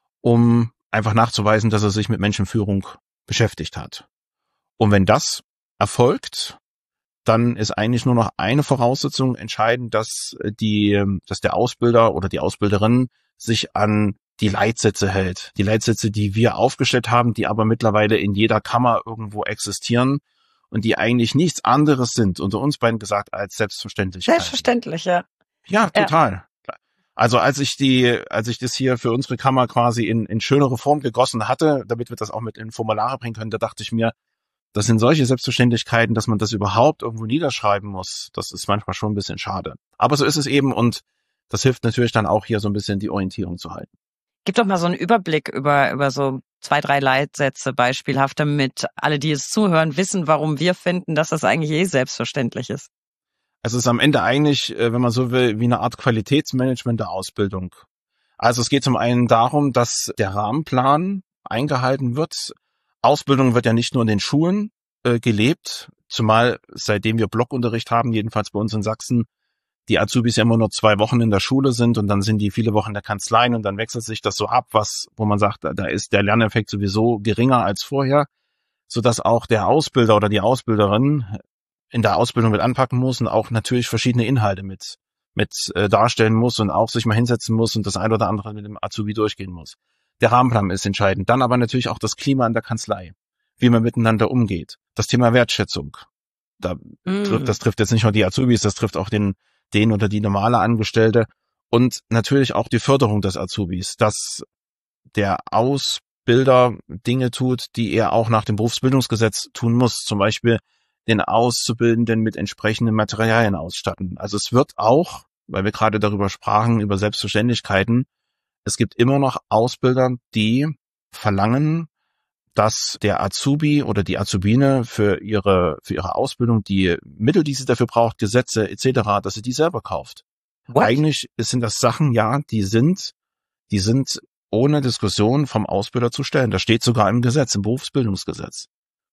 um einfach nachzuweisen, dass er sich mit Menschenführung beschäftigt hat. Und wenn das erfolgt, dann ist eigentlich nur noch eine Voraussetzung entscheidend, dass die, dass der Ausbilder oder die Ausbilderin sich an die Leitsätze hält. Die Leitsätze, die wir aufgestellt haben, die aber mittlerweile in jeder Kammer irgendwo existieren und die eigentlich nichts anderes sind, unter uns beiden gesagt, als Selbstverständlichkeit. Selbstverständlich, ja. Ja, total. Ja. Also als ich die, als ich das hier für unsere Kammer quasi in, in schönere Form gegossen hatte, damit wir das auch mit in Formulare bringen können, da dachte ich mir, das sind solche Selbstverständlichkeiten, dass man das überhaupt irgendwo niederschreiben muss. Das ist manchmal schon ein bisschen schade. Aber so ist es eben und das hilft natürlich dann auch hier so ein bisschen die Orientierung zu halten. Gib doch mal so einen Überblick über, über so zwei, drei Leitsätze beispielhaft, damit alle, die es zuhören, wissen, warum wir finden, dass das eigentlich eh selbstverständlich ist. Also es ist am Ende eigentlich, wenn man so will, wie eine Art Qualitätsmanagement der Ausbildung. Also es geht zum einen darum, dass der Rahmenplan eingehalten wird. Ausbildung wird ja nicht nur in den Schulen äh, gelebt, zumal seitdem wir Blockunterricht haben, jedenfalls bei uns in Sachsen, die Azubis ja immer nur zwei Wochen in der Schule sind und dann sind die viele Wochen in der Kanzlei und dann wechselt sich das so ab, was, wo man sagt, da ist der Lerneffekt sowieso geringer als vorher, sodass auch der Ausbilder oder die Ausbilderin in der Ausbildung mit anpacken muss und auch natürlich verschiedene Inhalte mit mit äh, darstellen muss und auch sich mal hinsetzen muss und das ein oder andere mit dem Azubi durchgehen muss. Der Rahmenplan ist entscheidend. Dann aber natürlich auch das Klima in der Kanzlei, wie man miteinander umgeht. Das Thema Wertschätzung. Da mm. trifft, das trifft jetzt nicht nur die Azubis, das trifft auch den den oder die normale Angestellte und natürlich auch die Förderung des Azubis, dass der Ausbilder Dinge tut, die er auch nach dem Berufsbildungsgesetz tun muss, zum Beispiel den Auszubildenden mit entsprechenden Materialien ausstatten. Also es wird auch, weil wir gerade darüber sprachen, über Selbstverständlichkeiten, es gibt immer noch Ausbilder, die verlangen, dass der Azubi oder die Azubine für ihre für ihre Ausbildung die Mittel, die sie dafür braucht, Gesetze et cetera, dass sie die selber kauft. What? Eigentlich sind das Sachen, ja, die sind die sind ohne Diskussion vom Ausbilder zu stellen. Das steht sogar im Gesetz, im Berufsbildungsgesetz.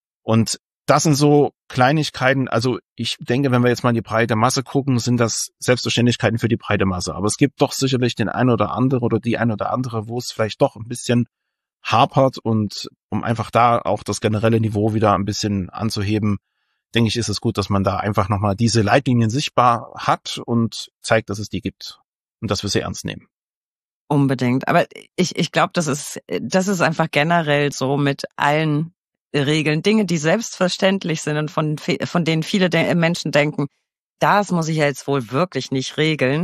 Und das sind so Kleinigkeiten, also ich denke, wenn wir jetzt mal in die breite Masse gucken, sind das Selbstverständlichkeiten für die breite Masse. Aber es gibt doch sicherlich den einen oder andere oder die ein oder andere, wo es vielleicht doch ein bisschen hapert und um einfach da auch das generelle Niveau wieder ein bisschen anzuheben, denke ich, ist es gut, dass man da einfach nochmal diese Leitlinien sichtbar hat und zeigt, dass es die gibt und dass wir sie ernst nehmen. Unbedingt. Aber ich, ich glaube, das ist, das ist einfach generell so mit allen Regeln, Dinge, die selbstverständlich sind und von, von denen viele de- Menschen denken, das muss ich ja jetzt wohl wirklich nicht regeln.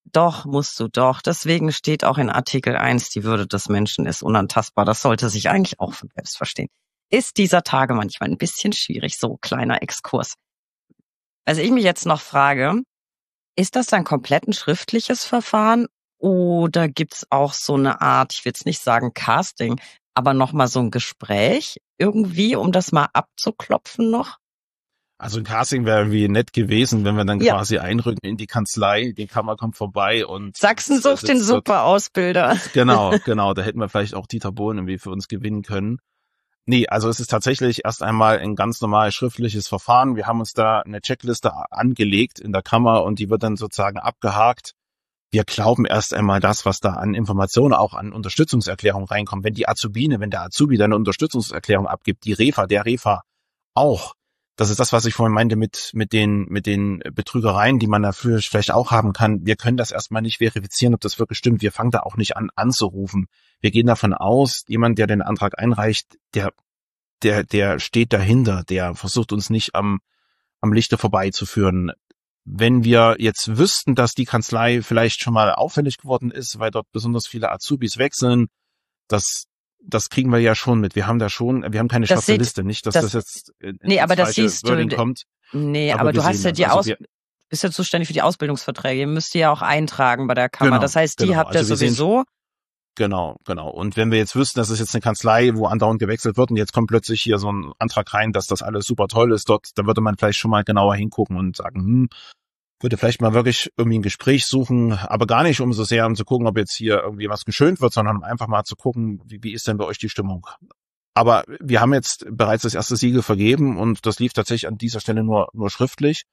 Doch, musst du doch. Deswegen steht auch in Artikel eins, die Würde des Menschen ist unantastbar. Das sollte sich eigentlich auch von selbst verstehen. Ist dieser Tage manchmal ein bisschen schwierig, so kleiner Exkurs. Also ich mich jetzt noch frage, ist das dann komplett ein schriftliches Verfahren oder gibt's auch so eine Art, ich will jetzt nicht sagen Casting, aber nochmal so ein Gespräch irgendwie, um das mal abzuklopfen noch? Also ein Casting wäre irgendwie nett gewesen, wenn wir dann Ja. quasi einrücken in die Kanzlei, die Kammer kommt vorbei und Sachsen sucht den super Ausbilder. Genau, genau, da hätten wir vielleicht auch Dieter Bohlen irgendwie für uns gewinnen können. Nee, also es ist tatsächlich erst einmal ein ganz normales schriftliches Verfahren. Wir haben uns da eine Checkliste angelegt in der Kammer und die wird dann sozusagen abgehakt. Wir glauben erst einmal das, was da an Informationen, auch an Unterstützungserklärungen reinkommt. Wenn die Azubine, wenn der Azubi dann eine Unterstützungserklärung abgibt, die Refa, der Refa auch. Das ist das, was ich vorhin meinte mit mit den mit den Betrügereien, die man dafür vielleicht auch haben kann. Wir können das erstmal nicht verifizieren, ob das wirklich stimmt. Wir fangen da auch nicht an anzurufen. Wir gehen davon aus, jemand, der den Antrag einreicht, der der der steht dahinter, der versucht uns nicht am am Lichte vorbeizuführen. Wenn wir jetzt wüssten, dass die Kanzlei vielleicht schon mal auffällig geworden ist, weil dort besonders viele Azubis wechseln, das das kriegen wir ja schon mit. Wir haben da schon, wir haben keine Das schwarze sieht- Liste, nicht, dass das- das, jetzt in, Nee, ins aber das falsche siehst du- Wording kommt. Nee, Aber aber, wir du hast sehen ja das. die Also Aus wir- bist ja zuständig für die Ausbildungsverträge. Ihr müsst die ja auch eintragen bei der Kammer. Genau, das heißt, die genau. habt ihr Also wir sehen- sowieso. Genau, genau. Und wenn wir jetzt wüssten, dass es jetzt eine Kanzlei, wo andauernd gewechselt wird und jetzt kommt plötzlich hier so ein Antrag rein, dass das alles super toll ist dort, dann würde man vielleicht schon mal genauer hingucken und sagen, hm, würde vielleicht mal wirklich irgendwie ein Gespräch suchen, aber gar nicht um so sehr, um zu gucken, ob jetzt hier irgendwie was geschönt wird, sondern um einfach mal zu gucken, wie, wie ist denn bei euch die Stimmung? Aber wir haben jetzt bereits das erste Siegel vergeben und das lief tatsächlich an dieser Stelle nur, nur schriftlich.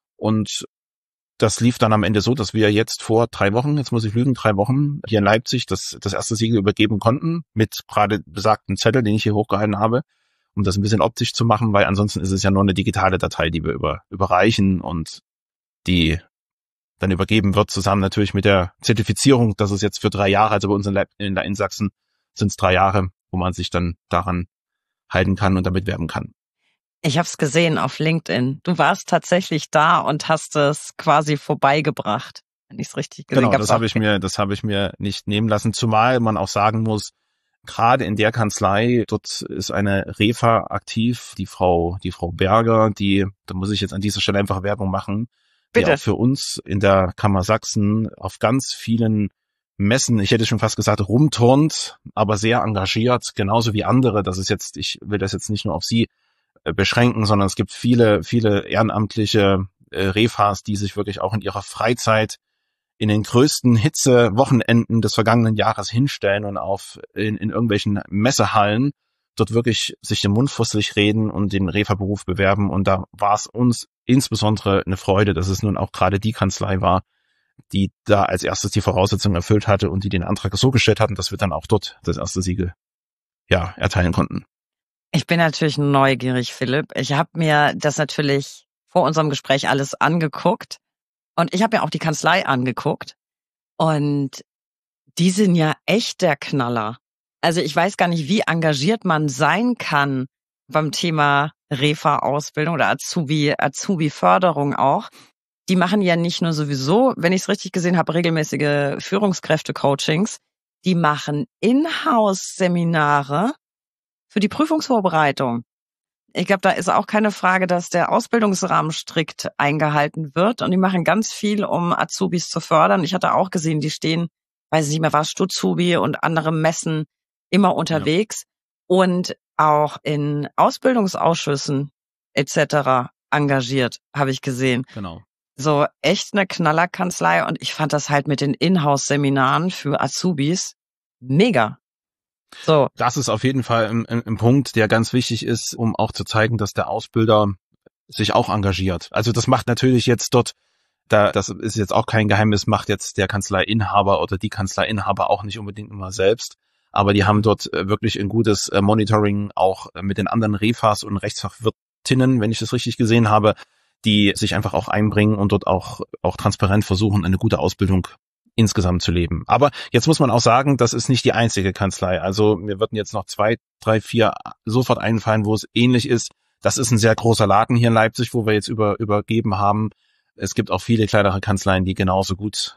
Und das lief dann am Ende so, dass wir jetzt vor drei Wochen, jetzt muss ich lügen, drei Wochen hier in Leipzig das, das erste Siegel übergeben konnten mit gerade besagten Zettel, den ich hier hochgehalten habe, um das ein bisschen optisch zu machen, weil ansonsten ist es ja nur eine digitale Datei, die wir über, überreichen und die dann übergeben wird, zusammen natürlich mit der Zertifizierung. Das ist jetzt für drei Jahre, also bei uns in, Leip- in, in Sachsen sind es drei Jahre, wo man sich dann daran halten kann und damit werben kann. Ich habe es gesehen auf LinkedIn. Du warst tatsächlich da und hast es quasi vorbeigebracht, wenn ich es richtig gesehen Genau, habe. das habe ich mir, das habe ich mir nicht nehmen lassen, zumal man auch sagen muss, gerade in der Kanzlei, dort ist eine Refa aktiv, die Frau, die Frau Berger, die, da muss ich jetzt an dieser Stelle einfach Werbung machen, die Bitte. auch für uns in der Kammer Sachsen auf ganz vielen Messen, ich hätte schon fast gesagt, rumturnt, aber sehr engagiert, genauso wie andere. Das ist jetzt, ich will das jetzt nicht nur auf sie äh, beschränken, sondern es gibt viele, viele ehrenamtliche äh, Refas, die sich wirklich auch in ihrer Freizeit in den größten Hitze-Wochenenden des vergangenen Jahres hinstellen und auf in, in irgendwelchen Messehallen dort wirklich sich den Mund fusselig reden und den Refa-Beruf bewerben. Und da war es uns insbesondere eine Freude, dass es nun auch gerade die Kanzlei war, die da als erstes die Voraussetzungen erfüllt hatte und die den Antrag so gestellt hatten, dass wir dann auch dort das erste Siegel ja erteilen konnten. Ich bin natürlich neugierig, Philipp. Ich habe mir das natürlich vor unserem Gespräch alles angeguckt und ich habe mir auch die Kanzlei angeguckt und die sind ja echt der Knaller. Also ich weiß gar nicht, wie engagiert man sein kann beim Thema Refa-Ausbildung oder Azubi, Azubi-Förderung auch. Die machen ja nicht nur sowieso, wenn ich es richtig gesehen habe, regelmäßige Führungskräfte-Coachings. Die machen Inhouse-Seminare für die Prüfungsvorbereitung. Ich glaube, da ist auch keine Frage, dass der Ausbildungsrahmen strikt eingehalten wird. Und die machen ganz viel, um Azubis zu fördern. Ich hatte auch gesehen, die stehen, weiß ich nicht mehr was, Stutzubi und andere Messen immer unterwegs ja. Und auch in Ausbildungsausschüssen et cetera engagiert, habe ich gesehen. Genau. So echt eine Knallerkanzlei und ich fand das halt mit den Inhouse-Seminaren für Azubis mega. So. Das ist auf jeden Fall ein, ein, ein Punkt, der ganz wichtig ist, um auch zu zeigen, dass der Ausbilder sich auch engagiert. Also das macht natürlich jetzt dort, da das ist jetzt auch kein Geheimnis, macht jetzt der Kanzleiinhaber oder die Kanzleiinhaber auch nicht unbedingt immer selbst, aber die haben dort wirklich ein gutes Monitoring auch mit den anderen Refas und Rechtsfachwirtinnen, wenn ich das richtig gesehen habe, die sich einfach auch einbringen und dort auch auch transparent versuchen, eine gute Ausbildung insgesamt zu leben. Aber jetzt muss man auch sagen, das ist nicht die einzige Kanzlei. Also mir würden jetzt noch zwei, drei, vier sofort einfallen, wo es ähnlich ist. Das ist ein sehr großer Laden hier in Leipzig, wo wir jetzt über übergeben haben. Es gibt auch viele kleinere Kanzleien, die genauso gut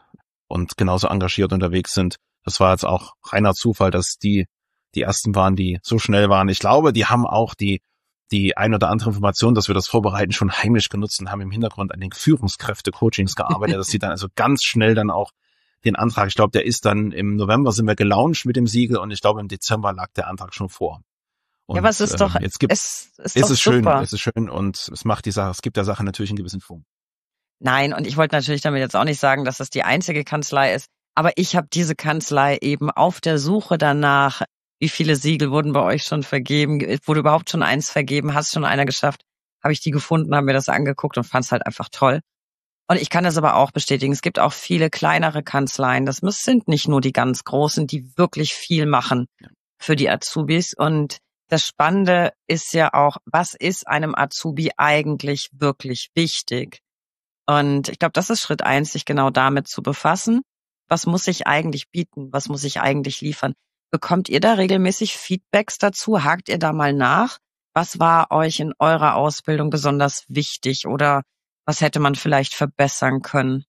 und genauso engagiert unterwegs sind. Das war jetzt auch reiner Zufall, dass die die ersten waren, die so schnell waren. Ich glaube, die haben auch die die ein oder andere Information, dass wir das vorbereiten, schon heimlich genutzt und haben im Hintergrund an den Führungskräfte-Coachings gearbeitet, dass sie dann also ganz schnell dann auch den Antrag, ich glaube, der ist dann im November sind wir gelauncht mit dem Siegel und ich glaube, im Dezember lag der Antrag schon vor. Und, ja, aber es ist äh, doch, jetzt gibt, es ist, ist doch es schön, super. es ist schön und es macht die Sache, es gibt der Sache natürlich einen gewissen Schwung. Nein, und ich wollte natürlich damit jetzt auch nicht sagen, dass das die einzige Kanzlei ist, aber ich habe diese Kanzlei eben auf der Suche danach, wie viele Siegel wurden bei euch schon vergeben, wurde überhaupt schon eins vergeben, hast schon einer geschafft, habe ich die gefunden, habe mir das angeguckt und fand es halt einfach toll. Und ich kann das aber auch bestätigen, es gibt auch viele kleinere Kanzleien, das sind nicht nur die ganz großen, die wirklich viel machen für die Azubis. Und das Spannende ist ja auch, was ist einem Azubi eigentlich wirklich wichtig? Und ich glaube, das ist Schritt eins, sich genau damit zu befassen. Was muss ich eigentlich bieten? Was muss ich eigentlich liefern? Bekommt ihr da regelmäßig Feedbacks dazu? Hakt ihr da mal nach? Was war euch in eurer Ausbildung besonders wichtig oder was hätte man vielleicht verbessern können?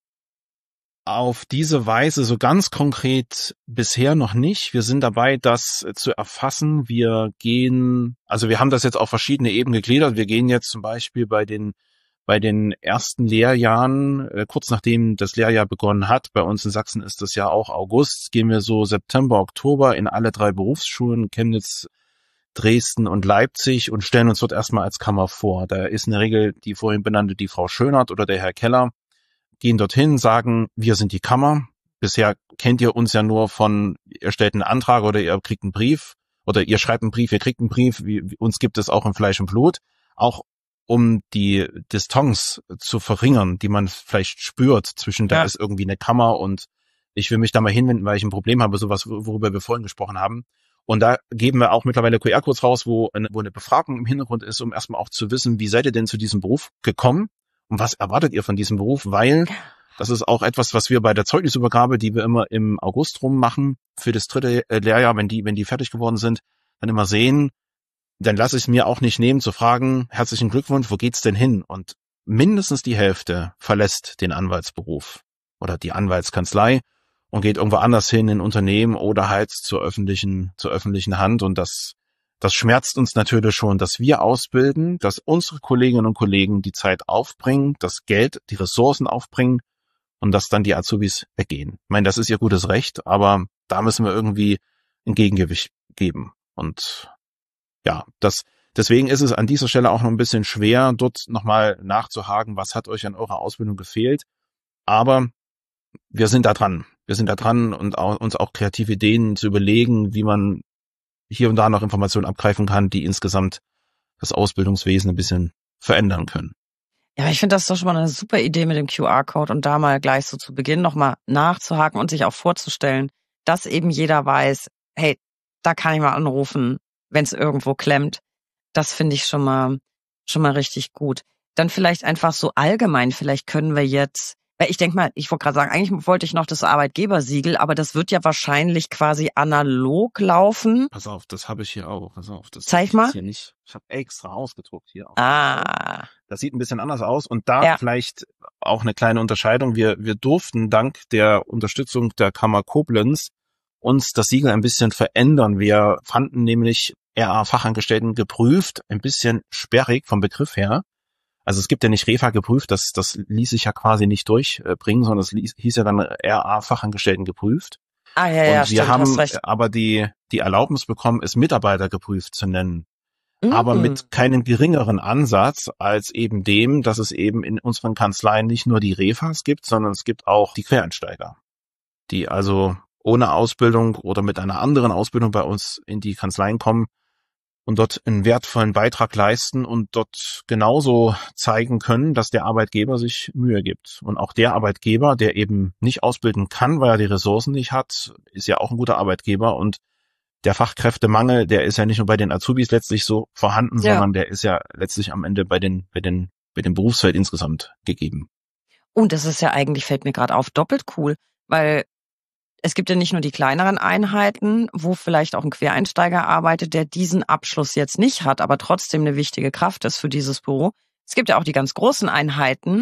Auf diese Weise so ganz konkret bisher noch nicht. Wir sind dabei, das zu erfassen. Wir gehen, also wir haben das jetzt auf verschiedene Ebenen gegliedert. Wir gehen jetzt zum Beispiel bei den bei den ersten Lehrjahren, äh, kurz nachdem das Lehrjahr begonnen hat, bei uns in Sachsen ist das ja auch August, gehen wir so September, Oktober in alle drei Berufsschulen, Chemnitz, Dresden und Leipzig und stellen uns dort erstmal als Kammer vor. Da ist in der Regel die vorhin benannte, die Frau Schönert oder der Herr Keller, gehen dorthin, sagen, wir sind die Kammer. Bisher kennt ihr uns ja nur von, ihr stellt einen Antrag oder ihr kriegt einen Brief oder ihr schreibt einen Brief, ihr kriegt einen Brief. Wie, uns gibt es auch in Fleisch und Blut. Auch um die Distanz zu verringern, die man vielleicht spürt zwischen, da ja. ist irgendwie eine Kammer und ich will mich da mal hinwenden, weil ich ein Problem habe, sowas, worüber wir vorhin gesprochen haben. Und da geben wir auch mittlerweile Q R-Codes raus, wo eine, wo eine Befragung im Hintergrund ist, um erstmal auch zu wissen, wie seid ihr denn zu diesem Beruf gekommen und was erwartet ihr von diesem Beruf, weil das ist auch etwas, was wir bei der Zeugnisübergabe, die wir immer im August rum machen, für das dritte Lehrjahr, wenn die, wenn die fertig geworden sind, dann immer sehen, dann lasse ich es mir auch nicht nehmen zu fragen, herzlichen Glückwunsch, wo geht's denn hin? Und mindestens die Hälfte verlässt den Anwaltsberuf oder die Anwaltskanzlei und geht irgendwo anders hin in Unternehmen oder halt zur öffentlichen, zur öffentlichen Hand. Und das, das schmerzt uns natürlich schon, dass wir ausbilden, dass unsere Kolleginnen und Kollegen die Zeit aufbringen, das Geld, die Ressourcen aufbringen und dass dann die Azubis weggehen. Ich meine, das ist ihr gutes Recht, aber da müssen wir irgendwie ein Gegengewicht geben. Und ja, das, deswegen ist es an dieser Stelle auch noch ein bisschen schwer, dort nochmal nachzuhaken, was hat euch an eurer Ausbildung gefehlt. Aber wir sind da dran. Wir sind da dran und auch, uns auch kreative Ideen zu überlegen, wie man hier und da noch Informationen abgreifen kann, die insgesamt das Ausbildungswesen ein bisschen verändern können. Ja, ich finde das doch schon mal eine super Idee mit dem Q R-Code und da mal gleich so zu Beginn nochmal nachzuhaken und sich auch vorzustellen, dass eben jeder weiß, hey, da kann ich mal anrufen, wenn es irgendwo klemmt. Das finde ich schon mal schon mal richtig gut. Dann vielleicht einfach so allgemein, vielleicht können wir jetzt, weil ich denke mal, ich wollte gerade sagen, eigentlich wollte ich noch das Arbeitgebersiegel, aber das wird ja wahrscheinlich quasi analog laufen. Pass auf, das habe ich hier auch. Pass auf, das zeig mal. Hier nicht. Ich habe extra ausgedruckt hier. Ah. Das sieht ein bisschen anders aus und da ja. vielleicht auch eine kleine Unterscheidung. Wir wir durften dank der Unterstützung der Kammer Koblenz uns das Siegel ein bisschen verändern. Wir fanden nämlich R A-Fachangestellten geprüft, ein bisschen sperrig vom Begriff her. Also es gibt ja nicht Refa geprüft, das das ließ sich ja quasi nicht durchbringen, sondern es ließ, hieß ja dann R A-Fachangestellten geprüft. Ah ja, und ja, wir stimmt, haben hast recht. aber die die Erlaubnis bekommen, es Mitarbeiter geprüft zu nennen. Mhm. Aber mit keinem geringeren Ansatz als eben dem, dass es eben in unseren Kanzleien nicht nur die Refas gibt, sondern es gibt auch die Quereinsteiger, die also ohne Ausbildung oder mit einer anderen Ausbildung bei uns in die Kanzleien kommen und dort einen wertvollen Beitrag leisten und dort genauso zeigen können, dass der Arbeitgeber sich Mühe gibt. Und auch der Arbeitgeber, der eben nicht ausbilden kann, weil er die Ressourcen nicht hat, ist ja auch ein guter Arbeitgeber. Und der Fachkräftemangel, der ist ja nicht nur bei den Azubis letztlich so vorhanden, ja. sondern der ist ja letztlich am Ende bei den, bei den, bei dem Berufsfeld insgesamt gegeben. Und das ist ja eigentlich, fällt mir gerade auf, doppelt cool, weil es gibt ja nicht nur die kleineren Einheiten, wo vielleicht auch ein Quereinsteiger arbeitet, der diesen Abschluss jetzt nicht hat, aber trotzdem eine wichtige Kraft ist für dieses Büro. Es gibt ja auch die ganz großen Einheiten,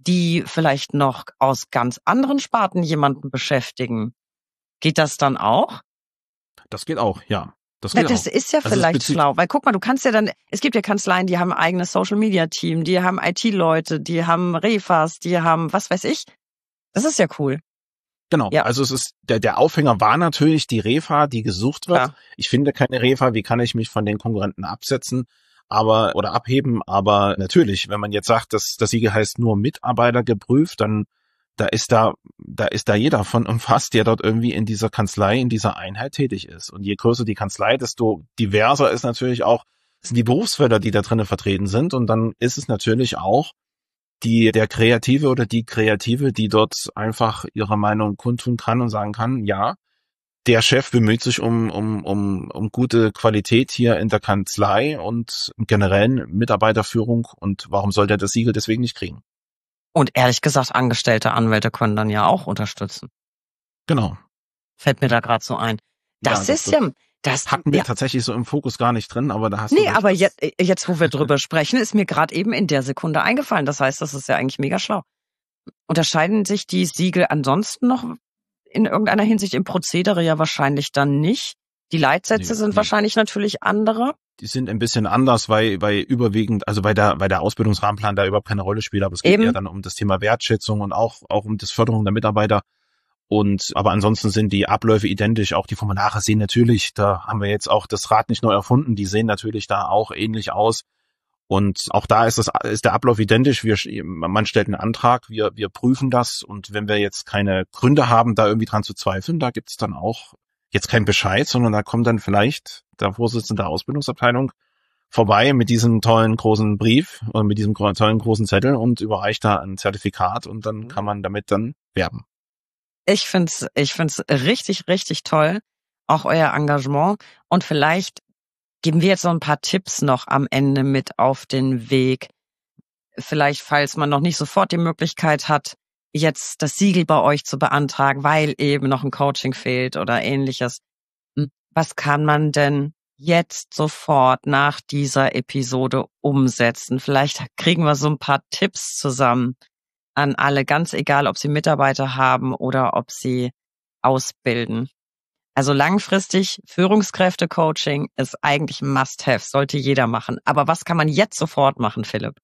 die vielleicht noch aus ganz anderen Sparten jemanden beschäftigen. Geht das dann auch? Das geht auch, ja. Das, Na, geht das auch. ist ja Also vielleicht es bezieht- schlau, weil guck mal, du kannst ja dann, es gibt ja Kanzleien, die haben ein eigenes Social-Media-Team, die haben I T-Leute, die haben Refas, die haben was weiß ich. Das ist ja cool. Genau, Ja. also es ist, der, der Aufhänger war natürlich die Refa, die gesucht wird. Ja. Ich finde keine Refa, wie kann ich mich von den Konkurrenten absetzen, aber, oder abheben, aber natürlich, wenn man jetzt sagt, dass das Siegel heißt nur Mitarbeiter geprüft, dann, da ist da, da ist da jeder von umfasst, der dort irgendwie in dieser Kanzlei, in dieser Einheit tätig ist. Und je größer die Kanzlei, desto diverser ist natürlich auch, sind die Berufsfelder, die da drinnen vertreten sind. Und dann ist es natürlich auch die, der Kreative oder die Kreative, die dort einfach ihre Meinung kundtun kann und sagen kann, ja, der Chef bemüht sich um, um, um, um gute Qualität hier in der Kanzlei und generell Mitarbeiterführung, und warum soll der das Siegel deswegen nicht kriegen? Und ehrlich gesagt, angestellte Anwälte können dann ja auch unterstützen. Genau. Fällt mir da gerade so ein. Das Ja, ist das- ja, das Hatten wir ja, tatsächlich so im Fokus gar nicht drin, aber da hast du nee, recht, aber das- jetzt, jetzt, wo wir drüber sprechen, ist mir gerade eben in der Sekunde eingefallen. Das heißt, das ist ja eigentlich mega schlau. Unterscheiden sich die Siegel ansonsten noch in irgendeiner Hinsicht im Prozedere? Ja, wahrscheinlich dann nicht. Die Leitsätze Nee, sind nee. wahrscheinlich natürlich andere. Die sind ein bisschen anders, weil, weil überwiegend, also weil der, weil der Ausbildungsrahmenplan da überhaupt keine Rolle spielt, aber es geht Eben. eher dann um das Thema Wertschätzung und auch, auch um das Förderung der Mitarbeiter. Und, aber ansonsten sind die Abläufe identisch. Auch die Formulare sehen natürlich, da haben wir jetzt auch das Rad nicht neu erfunden, die sehen natürlich da auch ähnlich aus. Und auch da ist das, ist der Ablauf identisch. Wir, man stellt einen Antrag, wir, wir prüfen das. Und wenn wir jetzt keine Gründe haben, da irgendwie dran zu zweifeln, da gibt's dann auch jetzt kein Bescheid, sondern da kommt dann vielleicht der Vorsitzende der Ausbildungsabteilung vorbei mit diesem tollen großen Brief oder mit diesem gro- tollen großen Zettel und überreicht da ein Zertifikat, und dann kann man damit dann werben. Ich find's, ich find's richtig, richtig toll. Auch euer Engagement. Und vielleicht geben wir jetzt so ein paar Tipps noch am Ende mit auf den Weg. Vielleicht, falls man noch nicht sofort die Möglichkeit hat, jetzt das Siegel bei euch zu beantragen, weil eben noch ein Coaching fehlt oder ähnliches. Hm, Was kann man denn jetzt sofort nach dieser Episode umsetzen? Vielleicht kriegen wir so ein paar Tipps zusammen an alle, ganz egal, ob sie Mitarbeiter haben oder ob sie ausbilden. Also langfristig Führungskräfte-Coaching ist eigentlich ein Must-have, sollte jeder machen. Aber was kann man jetzt sofort machen, Philipp?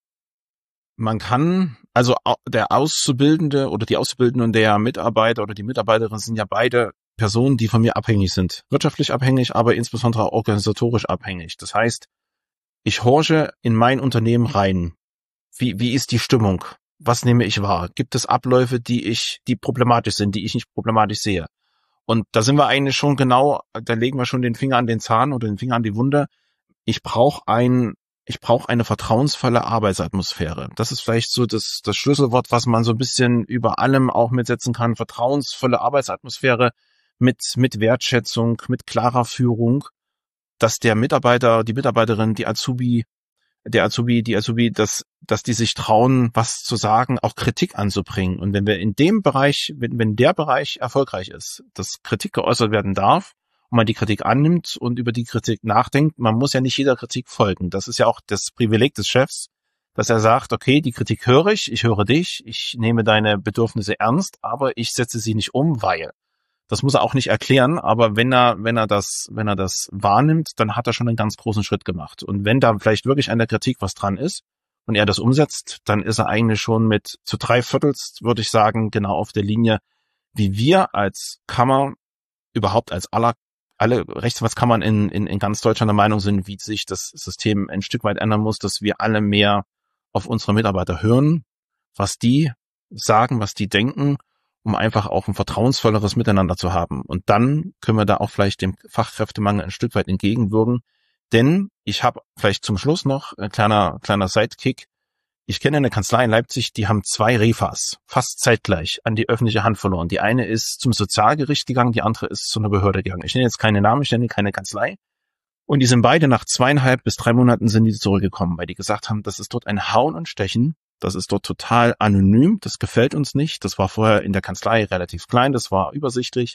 Man kann, also au- der Auszubildende oder die Auszubildende und der Mitarbeiter oder die Mitarbeiterin sind ja beide Personen, die von mir abhängig sind. Wirtschaftlich abhängig, aber insbesondere auch organisatorisch abhängig. Das heißt, ich horche in mein Unternehmen rein. Wie, wie ist die Stimmung? Was nehme ich wahr? Gibt es Abläufe, die ich, die problematisch sind, die ich nicht problematisch sehe? Und da sind wir eigentlich schon genau, da legen wir schon den Finger an den Zahn oder den Finger an die Wunde. Ich brauche ein, ich brauche eine vertrauensvolle Arbeitsatmosphäre. Das ist vielleicht so das, das Schlüsselwort, was man so ein bisschen über allem auch mitsetzen kann. Vertrauensvolle Arbeitsatmosphäre mit, mit Wertschätzung, mit klarer Führung, dass der Mitarbeiter, die Mitarbeiterin, die Azubi, der Azubi, die Azubi, dass, dass die sich trauen, was zu sagen, auch Kritik anzubringen. Und wenn wir in dem Bereich, wenn, wenn der Bereich erfolgreich ist, dass Kritik geäußert werden darf und man die Kritik annimmt und über die Kritik nachdenkt, man muss ja nicht jeder Kritik folgen. Das ist ja auch das Privileg des Chefs, dass er sagt, okay, die Kritik höre ich, ich höre dich, ich nehme deine Bedürfnisse ernst, aber ich setze sie nicht um, weil. Das muss er auch nicht erklären, aber wenn er, wenn er das, wenn er das wahrnimmt, dann hat er schon einen ganz großen Schritt gemacht. Und wenn da vielleicht wirklich an der Kritik was dran ist und er das umsetzt, dann ist er eigentlich schon mit zu drei Viertels, würde ich sagen, genau auf der Linie, wie wir als Kammer, überhaupt als aller, alle Rechtsanwaltskammern in, in, in ganz Deutschland der Meinung sind, wie sich das System ein Stück weit ändern muss, dass wir alle mehr auf unsere Mitarbeiter hören, was die sagen, was die denken, um einfach auch ein vertrauensvolleres Miteinander zu haben. Und dann können wir da auch vielleicht dem Fachkräftemangel ein Stück weit entgegenwirken. Denn ich habe vielleicht zum Schluss noch ein kleiner, kleiner Sidekick. Ich kenne eine Kanzlei in Leipzig, die haben zwei Refas, fast zeitgleich, an die öffentliche Hand verloren. Die eine ist zum Sozialgericht gegangen, die andere ist zu einer Behörde gegangen. Ich nenne jetzt keine Namen, ich nenne keine Kanzlei. Und die sind beide nach zweieinhalb bis drei Monaten sind die zurückgekommen, weil die gesagt haben, das ist dort ein Hauen und Stechen. Das ist dort total anonym, das gefällt uns nicht. Das war vorher in der Kanzlei relativ klein, das war übersichtlich.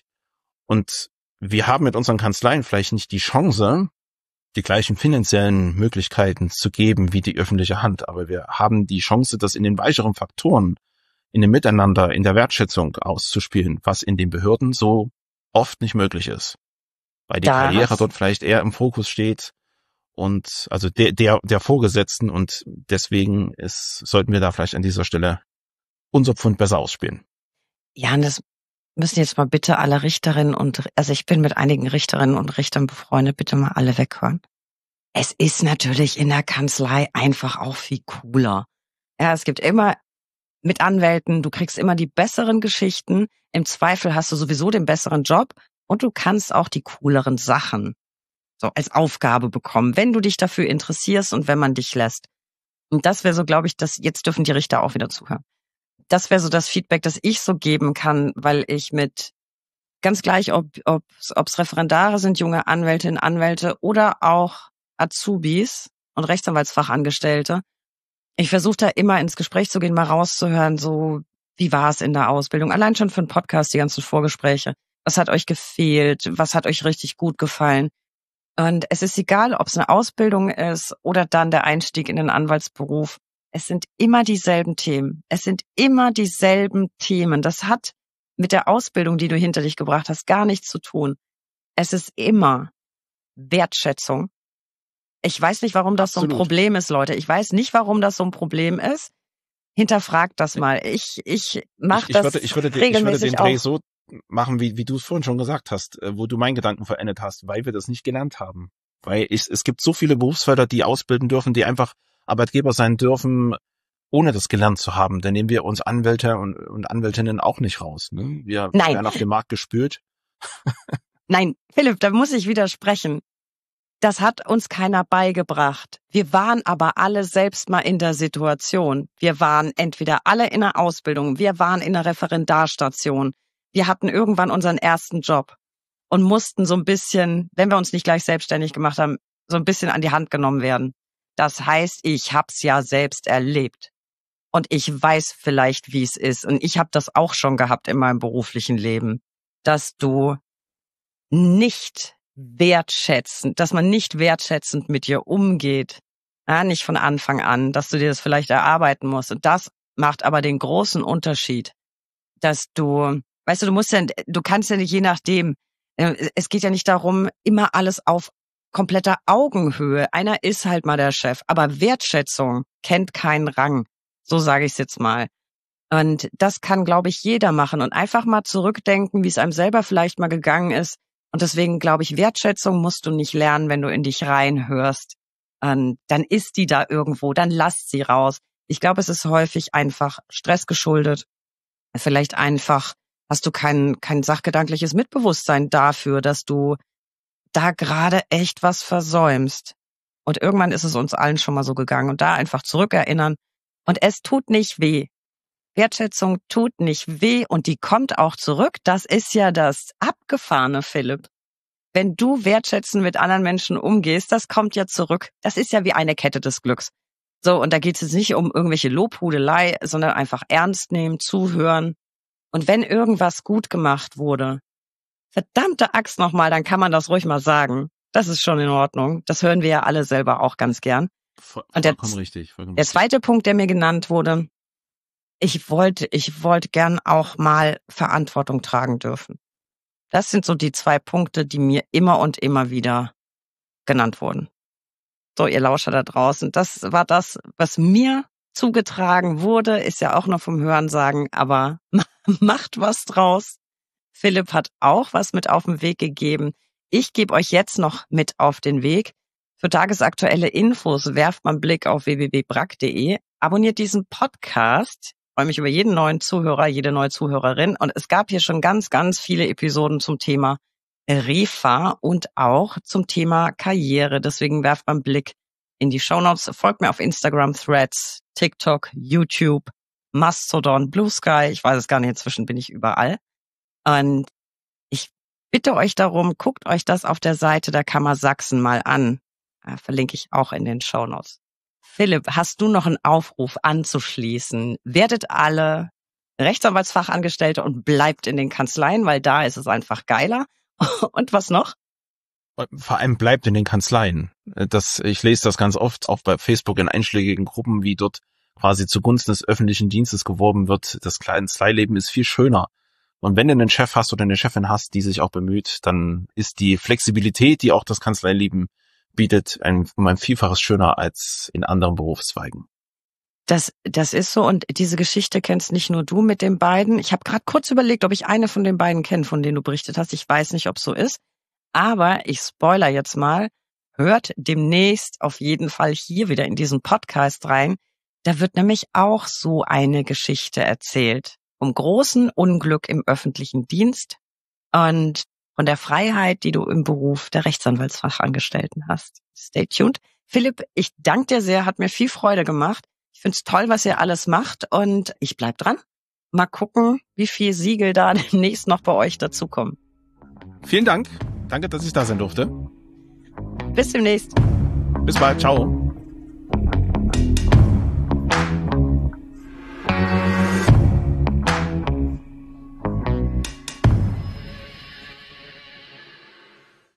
Und wir haben mit unseren Kanzleien vielleicht nicht die Chance, die gleichen finanziellen Möglichkeiten zu geben wie die öffentliche Hand. Aber wir haben die Chance, das in den weicheren Faktoren in dem Miteinander, in der Wertschätzung auszuspielen, was in den Behörden so oft nicht möglich ist. Weil die Da Karriere hast- dort vielleicht eher im Fokus steht und also der, der, der Vorgesetzten und deswegen ist, sollten wir da vielleicht an dieser Stelle unser Pfund besser ausspielen. Ja, und das müssen jetzt mal bitte alle Richterinnen und, also ich bin mit einigen Richterinnen und Richtern befreundet, bitte mal alle weghören. Es ist natürlich in der Kanzlei einfach auch viel cooler. Ja, es gibt immer mit Anwälten, du kriegst immer die besseren Geschichten. Im Zweifel hast du sowieso den besseren Job und du kannst auch die cooleren Sachen so als Aufgabe bekommen, wenn du dich dafür interessierst und wenn man dich lässt. Und das wäre so, glaube ich, dass jetzt dürfen die Richter auch wieder zuhören. Das wäre so das Feedback, das ich so geben kann, weil ich mit ganz gleich, ob ob es Referendare sind, junge Anwältinnen, Anwälte oder auch Azubis und Rechtsanwaltsfachangestellte. Ich versuche da immer ins Gespräch zu gehen, mal rauszuhören, so wie war es in der Ausbildung? Allein schon für einen Podcast, die ganzen Vorgespräche. Was hat euch gefehlt? Was hat euch richtig gut gefallen? Und es ist egal, ob es eine Ausbildung ist oder dann der Einstieg in den Anwaltsberuf. Es sind immer dieselben Themen. Es sind immer dieselben Themen. Das hat mit der Ausbildung, die du hinter dich gebracht hast, gar nichts zu tun. Es ist immer Wertschätzung. Ich weiß nicht, warum das Absolut. so ein Problem ist, Leute. Ich weiß nicht, warum das so ein Problem ist. Hinterfragt das mal. Ich ich mache Ich, ich das würde, ich würde, den, ich würde regelmäßig den Dreh auch. so machen, wie, wie du es vorhin schon gesagt hast, äh, wo du meinen Gedanken verändert hast, weil wir das nicht gelernt haben. Weil ich, es gibt so viele Berufsfelder, die ausbilden dürfen, die einfach Arbeitgeber sein dürfen, ohne das gelernt zu haben. Dann nehmen wir uns Anwälte und, und Anwältinnen auch nicht raus. Ne? Wir Nein. werden auf dem Markt gespült. Nein, Philipp, da muss ich widersprechen. Das hat uns keiner beigebracht. Wir waren aber alle selbst mal in der Situation. Wir waren entweder alle in der Ausbildung, wir waren in der Referendarstation. Wir hatten irgendwann unseren ersten Job und mussten so ein bisschen, wenn wir uns nicht gleich selbstständig gemacht haben, so ein bisschen an die Hand genommen werden. Das heißt, ich hab's ja selbst erlebt. Und ich weiß vielleicht, wie es ist. Und ich habe das auch schon gehabt in meinem beruflichen Leben, dass du nicht wertschätzend, dass man nicht wertschätzend mit dir umgeht. Ja, nicht von Anfang an, dass du dir das vielleicht erarbeiten musst. Und das macht aber den großen Unterschied, dass du, weißt du, du musst ja, du kannst ja nicht je nachdem, es geht ja nicht darum, immer alles auf kompletter Augenhöhe. Einer ist halt mal der Chef, aber Wertschätzung kennt keinen Rang. So sage ich es jetzt mal. Und das kann, glaube ich, jeder machen und einfach mal zurückdenken, wie es einem selber vielleicht mal gegangen ist. Und deswegen glaube ich, Wertschätzung musst du nicht lernen, wenn du in dich reinhörst. Und dann ist die da irgendwo, dann lass sie raus. Ich glaube, es ist häufig einfach Stress geschuldet. Vielleicht einfach hast du kein, kein sachgedankliches Mitbewusstsein dafür, dass du da gerade echt was versäumst. Und irgendwann ist es uns allen schon mal so gegangen. Und da einfach zurückerinnern. Und es tut nicht weh. Wertschätzung tut nicht weh und die kommt auch zurück. Das ist ja das Abgefahrene, Philipp. Wenn du wertschätzend mit anderen Menschen umgehst, das kommt ja zurück. Das ist ja wie eine Kette des Glücks. So, und da geht es jetzt nicht um irgendwelche Lobhudelei, sondern einfach ernst nehmen, zuhören. Und wenn irgendwas gut gemacht wurde, verdammte Axt nochmal, dann kann man das ruhig mal sagen. Das ist schon in Ordnung. Das hören wir ja alle selber auch ganz gern. Voll, Und der, vollkommen richtig. Vollkommen der zweite Punkt, der mir genannt wurde, ich wollte, ich wollte gern auch mal Verantwortung tragen dürfen. Das sind so die zwei Punkte, die mir immer und immer wieder genannt wurden. So, ihr Lauscher da draußen, das war das, was mir zugetragen wurde, ist ja auch noch vom Hörensagen, aber macht was draus. Philipp hat auch was mit auf den Weg gegeben. Ich gebe euch jetzt noch mit auf den Weg. Für tagesaktuelle Infos werft mal einen Blick auf w w w punkt brack punkt de. Abonniert diesen Podcast. Ich freue mich über jeden neuen Zuhörer, jede neue Zuhörerin. Und es gab hier schon ganz, ganz viele Episoden zum Thema Refa und auch zum Thema Karriere. Deswegen werft mal einen Blick in die Shownotes. Folgt mir auf Instagram, Threads, TikTok, YouTube, Mastodon, Blue Sky. Ich weiß es gar nicht, inzwischen bin ich überall. Und ich bitte euch darum, guckt euch das auf der Seite der Kammer Sachsen mal an. Ja, verlinke ich auch in den Shownotes. Philipp, hast du noch einen Aufruf anzuschließen? Werdet alle Rechtsanwaltsfachangestellte und bleibt in den Kanzleien, weil da ist es einfach geiler. Und was noch? Vor allem bleibt in den Kanzleien. Das, ich lese das ganz oft, auch bei Facebook in einschlägigen Gruppen, wie dort quasi zugunsten des öffentlichen Dienstes geworben wird. Das Kanzleileben ist viel schöner. Und wenn du einen Chef hast oder eine Chefin hast, die sich auch bemüht, dann ist die Flexibilität, die auch das Kanzleileben bietet, ein, um ein Vielfaches schöner als in anderen Berufszweigen. Das, das ist so, und diese Geschichte kennst nicht nur du mit den beiden. Ich habe gerade kurz überlegt, ob ich eine von den beiden kenne, von denen du berichtet hast. Ich weiß nicht, ob es so ist, aber ich spoiler jetzt mal. Hört demnächst auf jeden Fall hier wieder in diesen Podcast rein. Da wird nämlich auch so eine Geschichte erzählt vom großen Unglück im öffentlichen Dienst und von der Freiheit, die du im Beruf der Rechtsanwaltsfachangestellten hast. Stay tuned. Philipp, ich danke dir sehr, hat mir viel Freude gemacht. Ich finde es toll, was ihr alles macht, und ich bleib dran. Mal gucken, wie viel Siegel da demnächst noch bei euch dazukommen. Vielen Dank. Danke, dass ich da sein durfte. Bis demnächst. Bis bald. Ciao.